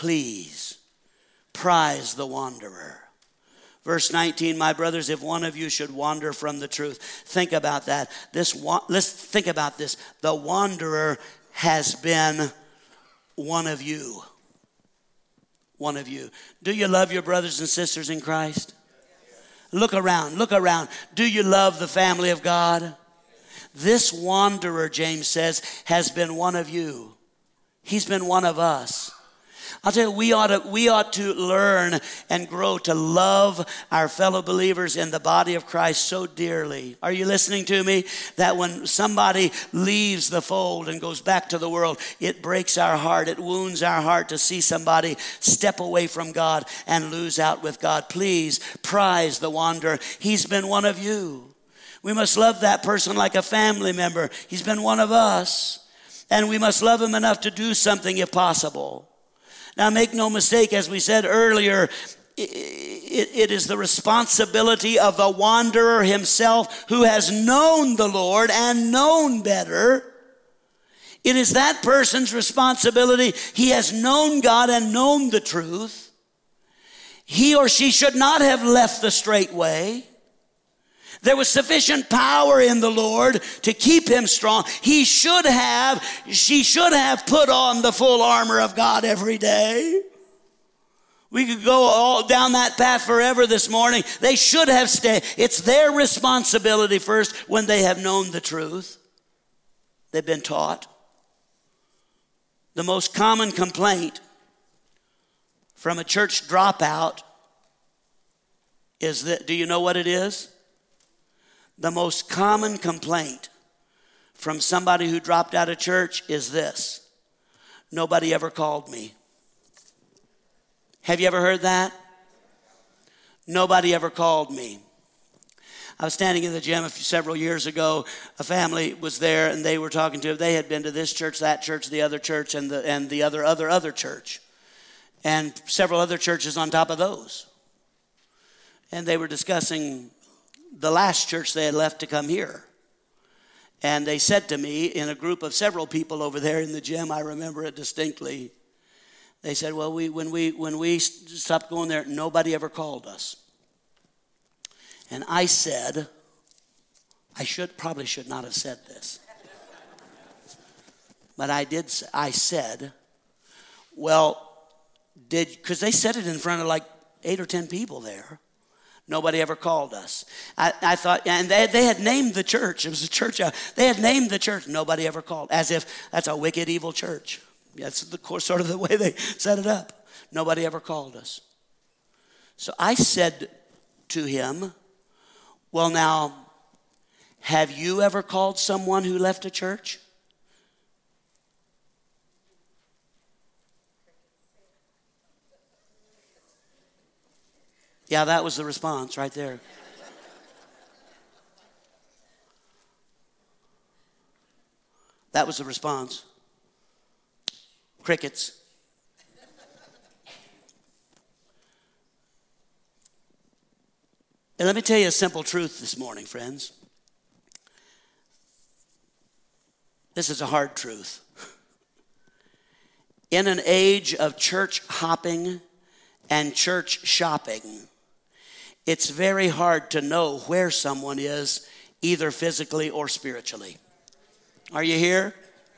prize the wanderer. Verse 19, my brothers, if one of you should wander from the truth. Think about that. Let's think about this. The wanderer has been one of you. One of you. Do you love your brothers and sisters in Christ? Look around. Do you love the family of God? This wanderer, James says, has been one of you. He's been one of us. I'll tell you, we ought to learn and grow to love our fellow believers in the body of Christ so dearly. Are you listening to me? That when somebody leaves the fold and goes back to the world, it breaks our heart. It wounds our heart to see somebody step away from God and lose out with God. Please prize the wanderer. He's been one of you. We must love that person like a family member. He's been one of us. And we must love him enough to do something if possible. Now, make no mistake, as we said earlier, it is the responsibility of the wanderer himself who has known the Lord and known better. It is that person's responsibility. He has known God and known the truth. He or she should not have left the straight way. There was sufficient power in the Lord to keep him strong. She should have put on the full armor of God every day. We could go all down that path forever this morning. They should have stayed. It's their responsibility first when they have known the truth. They've been taught. The most common complaint from a church dropout is that, do you know what it is? The most common complaint from somebody who dropped out of church is this: nobody ever called me. Have you ever heard that? Nobody ever called me. I was standing in the gym several years ago. A family was there and they were talking to him. They had been to this church, that church, the other church, and the other church. And several other churches on top of those. And they were discussing the last church they had left to come here. And they said to me, in a group of several people over there in the gym, I remember it distinctly, they said, well, when we stopped going there, nobody ever called us. And I said, I probably should not have said this. But I did. I said, well, because they said it in front of like 8 or 10 people there. Nobody ever called us. I thought, and they had named the church. It was a church. They had named the church. Nobody ever called, as if that's a wicked, evil church. That's sort of the way they set it up. Nobody ever called us. So I said to him, well, now, Have you ever called someone who left a church? Yeah, that was the response right there. That was the response. Crickets. And let me tell you a simple truth this morning, friends. This is a hard truth. In an age of church hopping and church shopping, it's very hard to know where someone is, either physically or spiritually. Are you here?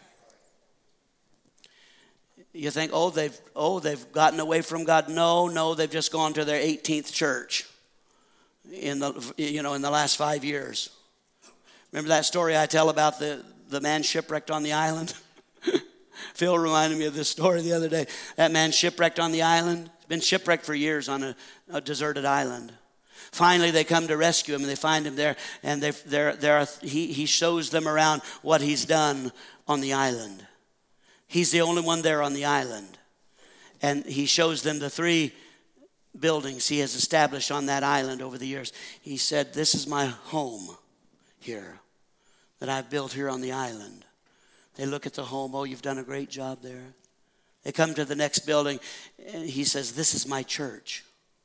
You think, they've gotten away from God. No, they've just gone to their 18th church in the last 5 years. Remember that story I tell about the man shipwrecked on the island? Phil reminded me of this story the other day. That man shipwrecked on the island. He's been shipwrecked for years on a deserted island. Finally, they come to rescue him, and they find him there, and he shows them around what he's done on the island. He's the only one there on the island. And he shows them the 3 buildings he has established on that island over the years. He said, "This is my home here that I've built here on the island." They look at the home. "Oh, you've done a great job there." They come to the next building, and he says, "This is my church."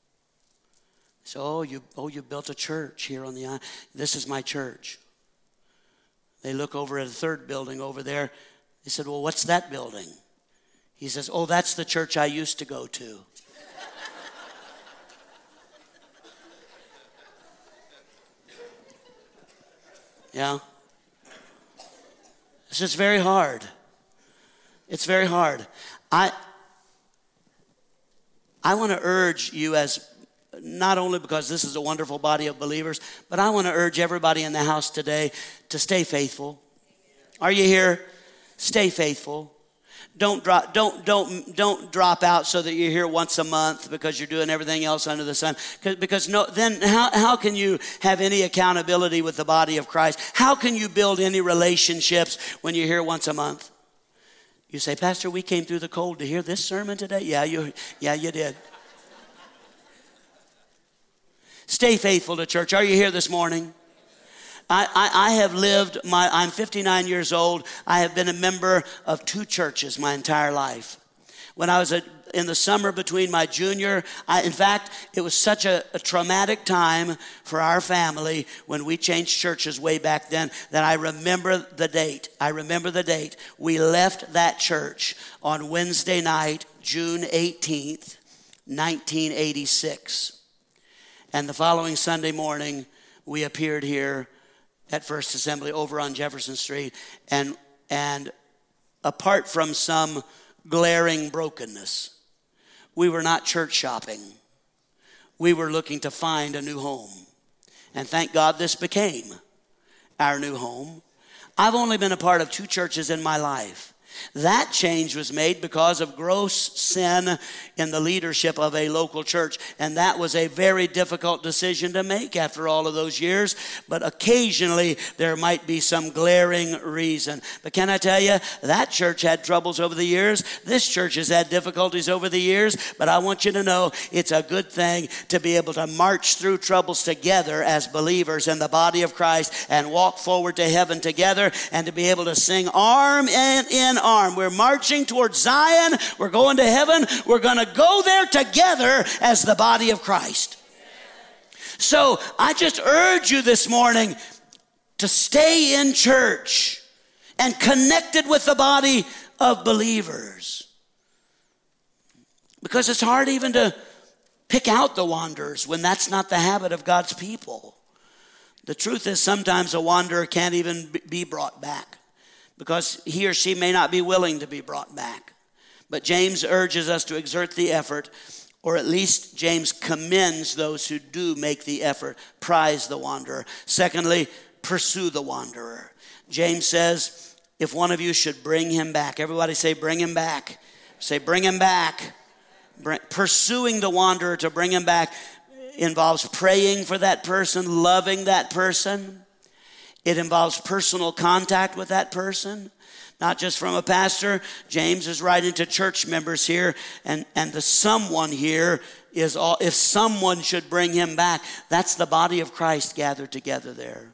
So, you built a church here on the island. "This is my church." They look over at a 3rd building over there. They said, "Well, what's that building?" He says, "Oh, that's the church I used to go to." Yeah. It's just very hard. It's very hard. I want to urge you, as not only because this is a wonderful body of believers, but I want to urge everybody in the house today to stay faithful. Are you here? Stay faithful. Don't drop out so that you're here once a month because you're doing everything else under the sun. Because then how can you have any accountability with the body of Christ? How can you build any relationships when you're here once a month? You say, "Pastor, we came through the cold to hear this sermon today." Yeah, you did. Stay faithful to church. Are you here this morning? I have lived I'm 59 years old. I have been a member of 2 churches my entire life. When I was in the summer between my junior, in fact, it was such a traumatic time for our family when we changed churches way back then that I remember the date. We left that church on Wednesday night, June 18th, 1986. And the following Sunday morning, we appeared here at First Assembly over on Jefferson Street. And apart from some glaring brokenness, we were not church shopping. We were looking to find a new home. And thank God this became our new home. I've only been a part of 2 churches in my life. That change was made because of gross sin in the leadership of a local church. And that was a very difficult decision to make after all of those years. But occasionally there might be some glaring reason. But can I tell you, that church had troubles over the years. This church has had difficulties over the years. But I want you to know it's a good thing to be able to march through troubles together as believers in the body of Christ and walk forward to heaven together, and to be able to sing arm in arm. We're marching towards Zion. We're going to heaven. We're going to go there together as the body of Christ. So I just urge you this morning to stay in church and connected with the body of believers. Because it's hard even to pick out the wanderers when that's not the habit of God's people. The truth is, sometimes a wanderer can't even be brought back, because he or she may not be willing to be brought back. But James urges us to exert the effort, or at least James commends those who do make the effort. Prize the wanderer. Secondly, pursue the wanderer. James says, if one of you should bring him back. Everybody say, bring him back. Say, bring him back. Pursuing the wanderer to bring him back involves praying for that person, loving that person. It involves personal contact with that person, not just from a pastor. James is writing to church members here, and the someone here is all, if someone should bring him back, that's the body of Christ gathered together there.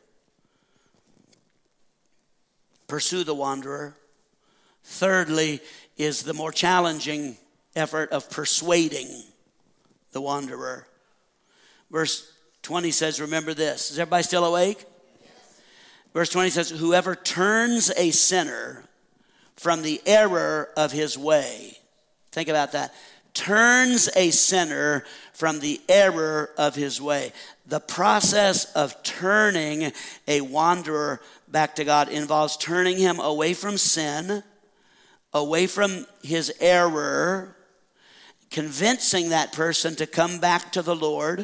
Pursue the wanderer. Thirdly is the more challenging effort of persuading the wanderer. Verse 20 says, remember this. Is everybody still awake? Yes. Verse 20 says, whoever turns a sinner from the error of his way. Think about that. Turns a sinner from the error of his way. The process of turning a wanderer back to God involves turning him away from sin, away from his error, convincing that person to come back to the Lord,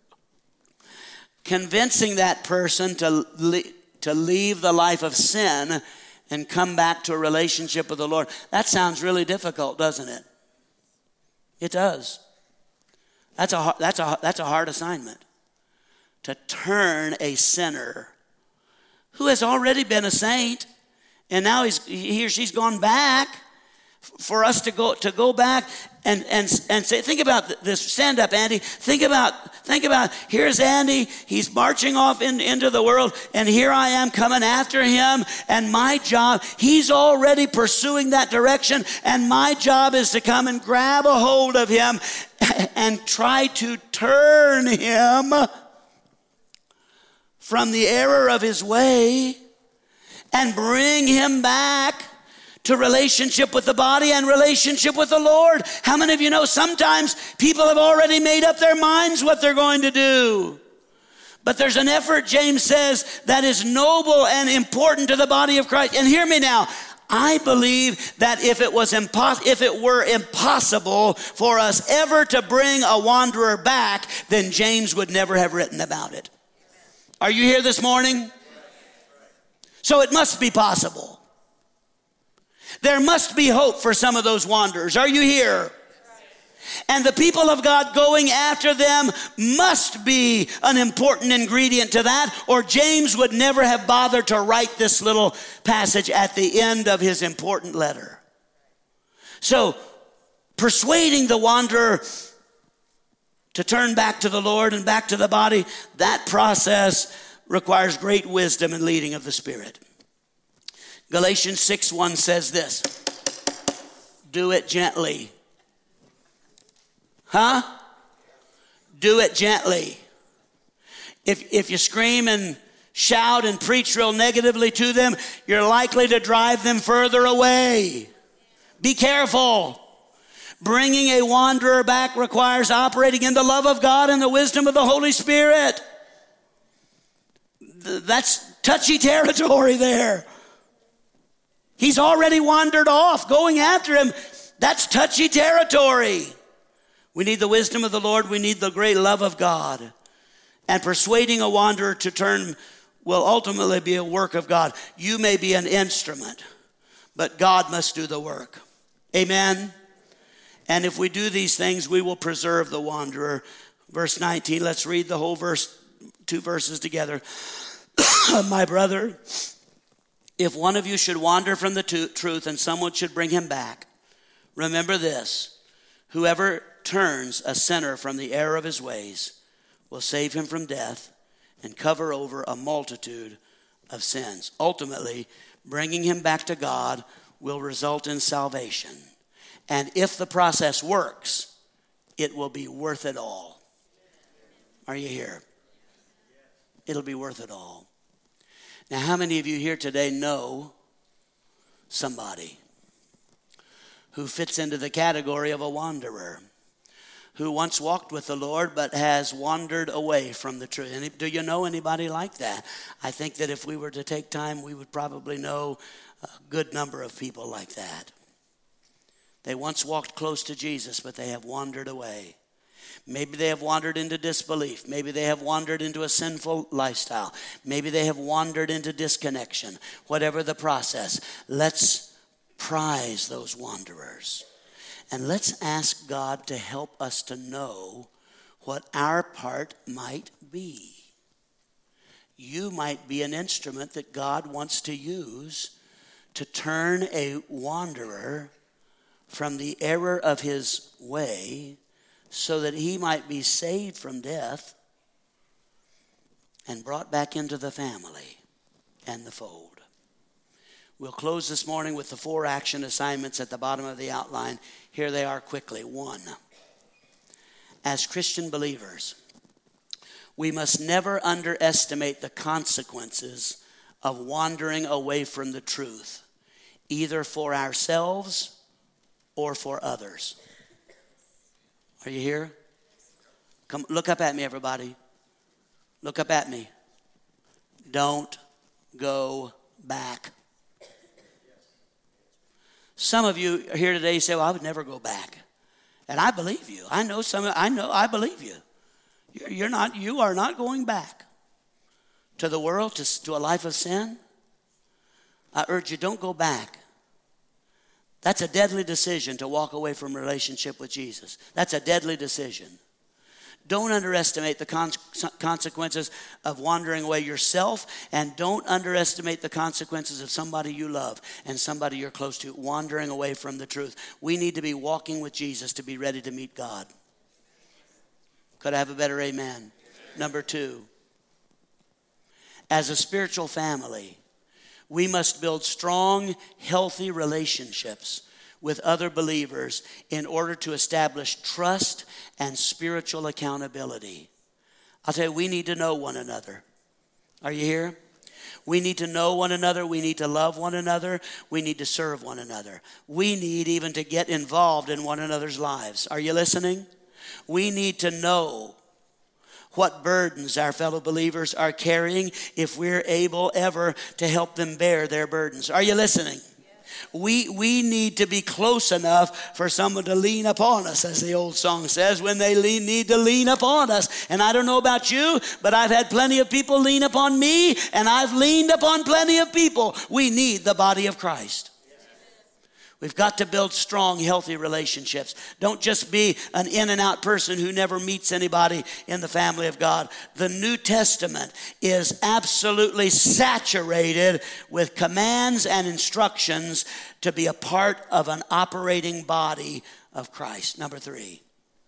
convincing that person to leave the life of sin and come back to a relationship with the Lord. That sounds really difficult, doesn't it? It does. That's a hard assignment. To turn a sinner who has already been a saint, and now he or she's gone back, for us to go back and say, think about this. Stand up, Andy. Think about, here's Andy. He's marching off into the world, and here I am coming after him, and my job, he's already pursuing that direction, and my job is to come and grab a hold of him and try to turn him from the error of his way and bring him back to relationship with the body and relationship with the Lord. How many of you know sometimes people have already made up their minds what they're going to do? But there's an effort, James says, that is noble and important to the body of Christ. And hear me now. I believe that if it were impossible for us ever to bring a wanderer back, then James would never have written about it. Are you here this morning? So it must be possible. There must be hope for some of those wanderers. Are you here? And the people of God going after them must be an important ingredient to that, or James would never have bothered to write this little passage at the end of his important letter. So, persuading the wanderer to turn back to the Lord and back to the body, that process requires great wisdom and leading of the Spirit. Galatians 6:1 says this, do it gently. Do it gently. If you scream and shout and preach real negatively to them, you're likely to drive them further away. Be careful. Bringing a wanderer back requires operating in the love of God and the wisdom of the Holy Spirit. That's touchy territory there. He's already wandered off. Going after him, that's touchy territory. We need the wisdom of the Lord. We need the great love of God. And persuading a wanderer to turn will ultimately be a work of God. You may be an instrument, but God must do the work. Amen? And if we do these things, we will preserve the wanderer. Verse 19, let's read the whole verse, 2 verses together. My brother, if one of you should wander from the truth and someone should bring him back, remember this, whoever turns a sinner from the error of his ways will save him from death and cover over a multitude of sins. Ultimately, bringing him back to God will result in salvation. And if the process works, it will be worth it all. Are you here? It'll be worth it all. Now, how many of you here today know somebody who fits into the category of a wanderer, who once walked with the Lord but has wandered away from the truth? Do you know anybody like that? I think that if we were to take time, we would probably know a good number of people like that. They once walked close to Jesus, but they have wandered away. Maybe they have wandered into disbelief. Maybe they have wandered into a sinful lifestyle. Maybe they have wandered into disconnection. Whatever the process, let's prize those wanderers. And let's ask God to help us to know what our part might be. you might be an instrument that God wants to use to turn a wanderer from the error of his way so that he might be saved from death and brought back into the family and the fold. We'll close this morning with the 4 action assignments at the bottom of the outline. Here they are quickly. 1, as Christian believers, we must never underestimate the consequences of wandering away from the truth, either for ourselves or for others. Are you here? Come, look up at me, everybody. Look up at me. Don't go back. Some of you are here today say, well, I would never go back. And I believe you. I believe you. You are not going back to the world, to a life of sin. I urge you, don't go back. That's a deadly decision to walk away from a relationship with Jesus. That's a deadly decision. Don't underestimate the consequences of wandering away yourself, and don't underestimate the consequences of somebody you love and somebody you're close to wandering away from the truth. We need to be walking with Jesus to be ready to meet God. Could I have a better amen? Number 2, as a spiritual family, we must build strong, healthy relationships with other believers in order to establish trust and spiritual accountability. I'll tell you, we need to know one another. Are you here? We need to know one another. We need to love one another. We need to serve one another. We need even to get involved in one another's lives. Are you listening? We need to know what burdens our fellow believers are carrying if we're able ever to help them bear their burdens. Are you listening? We need to be close enough for someone to lean upon us, as the old song says, when they need to lean upon us. And I don't know about you, but I've had plenty of people lean upon me, and I've leaned upon plenty of people. We need the body of Christ. We've got to build strong, healthy relationships. Don't just be an in and out person who never meets anybody in the family of God. The New Testament is absolutely saturated with commands and instructions to be a part of an operating body of Christ. Number 3.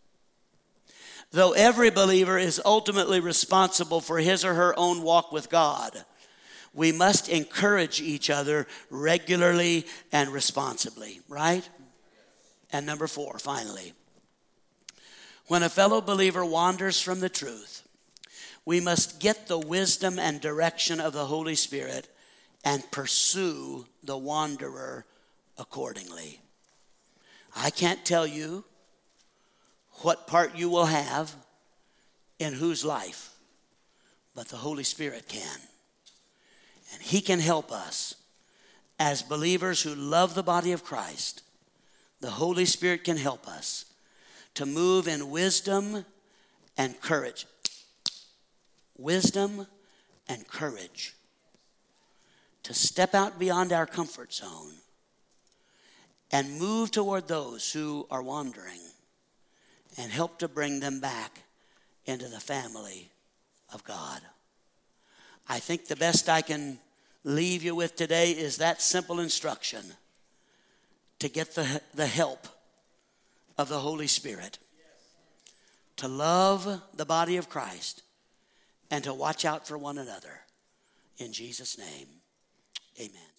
Though every believer is ultimately responsible for his or her own walk with God, we must encourage each other regularly and responsibly, right? And number 4, finally, when a fellow believer wanders from the truth, we must get the wisdom and direction of the Holy Spirit and pursue the wanderer accordingly. I can't tell you what part you will have in whose life, but the Holy Spirit can. And he can help us as believers who love the body of Christ. The Holy Spirit can help us to move in wisdom and courage. Wisdom and courage. To step out beyond our comfort zone and move toward those who are wandering and help to bring them back into the family of God. I think the best I can leave you with today is that simple instruction to get the help of the Holy Spirit, to love the body of Christ, and to watch out for one another. In Jesus' name, amen.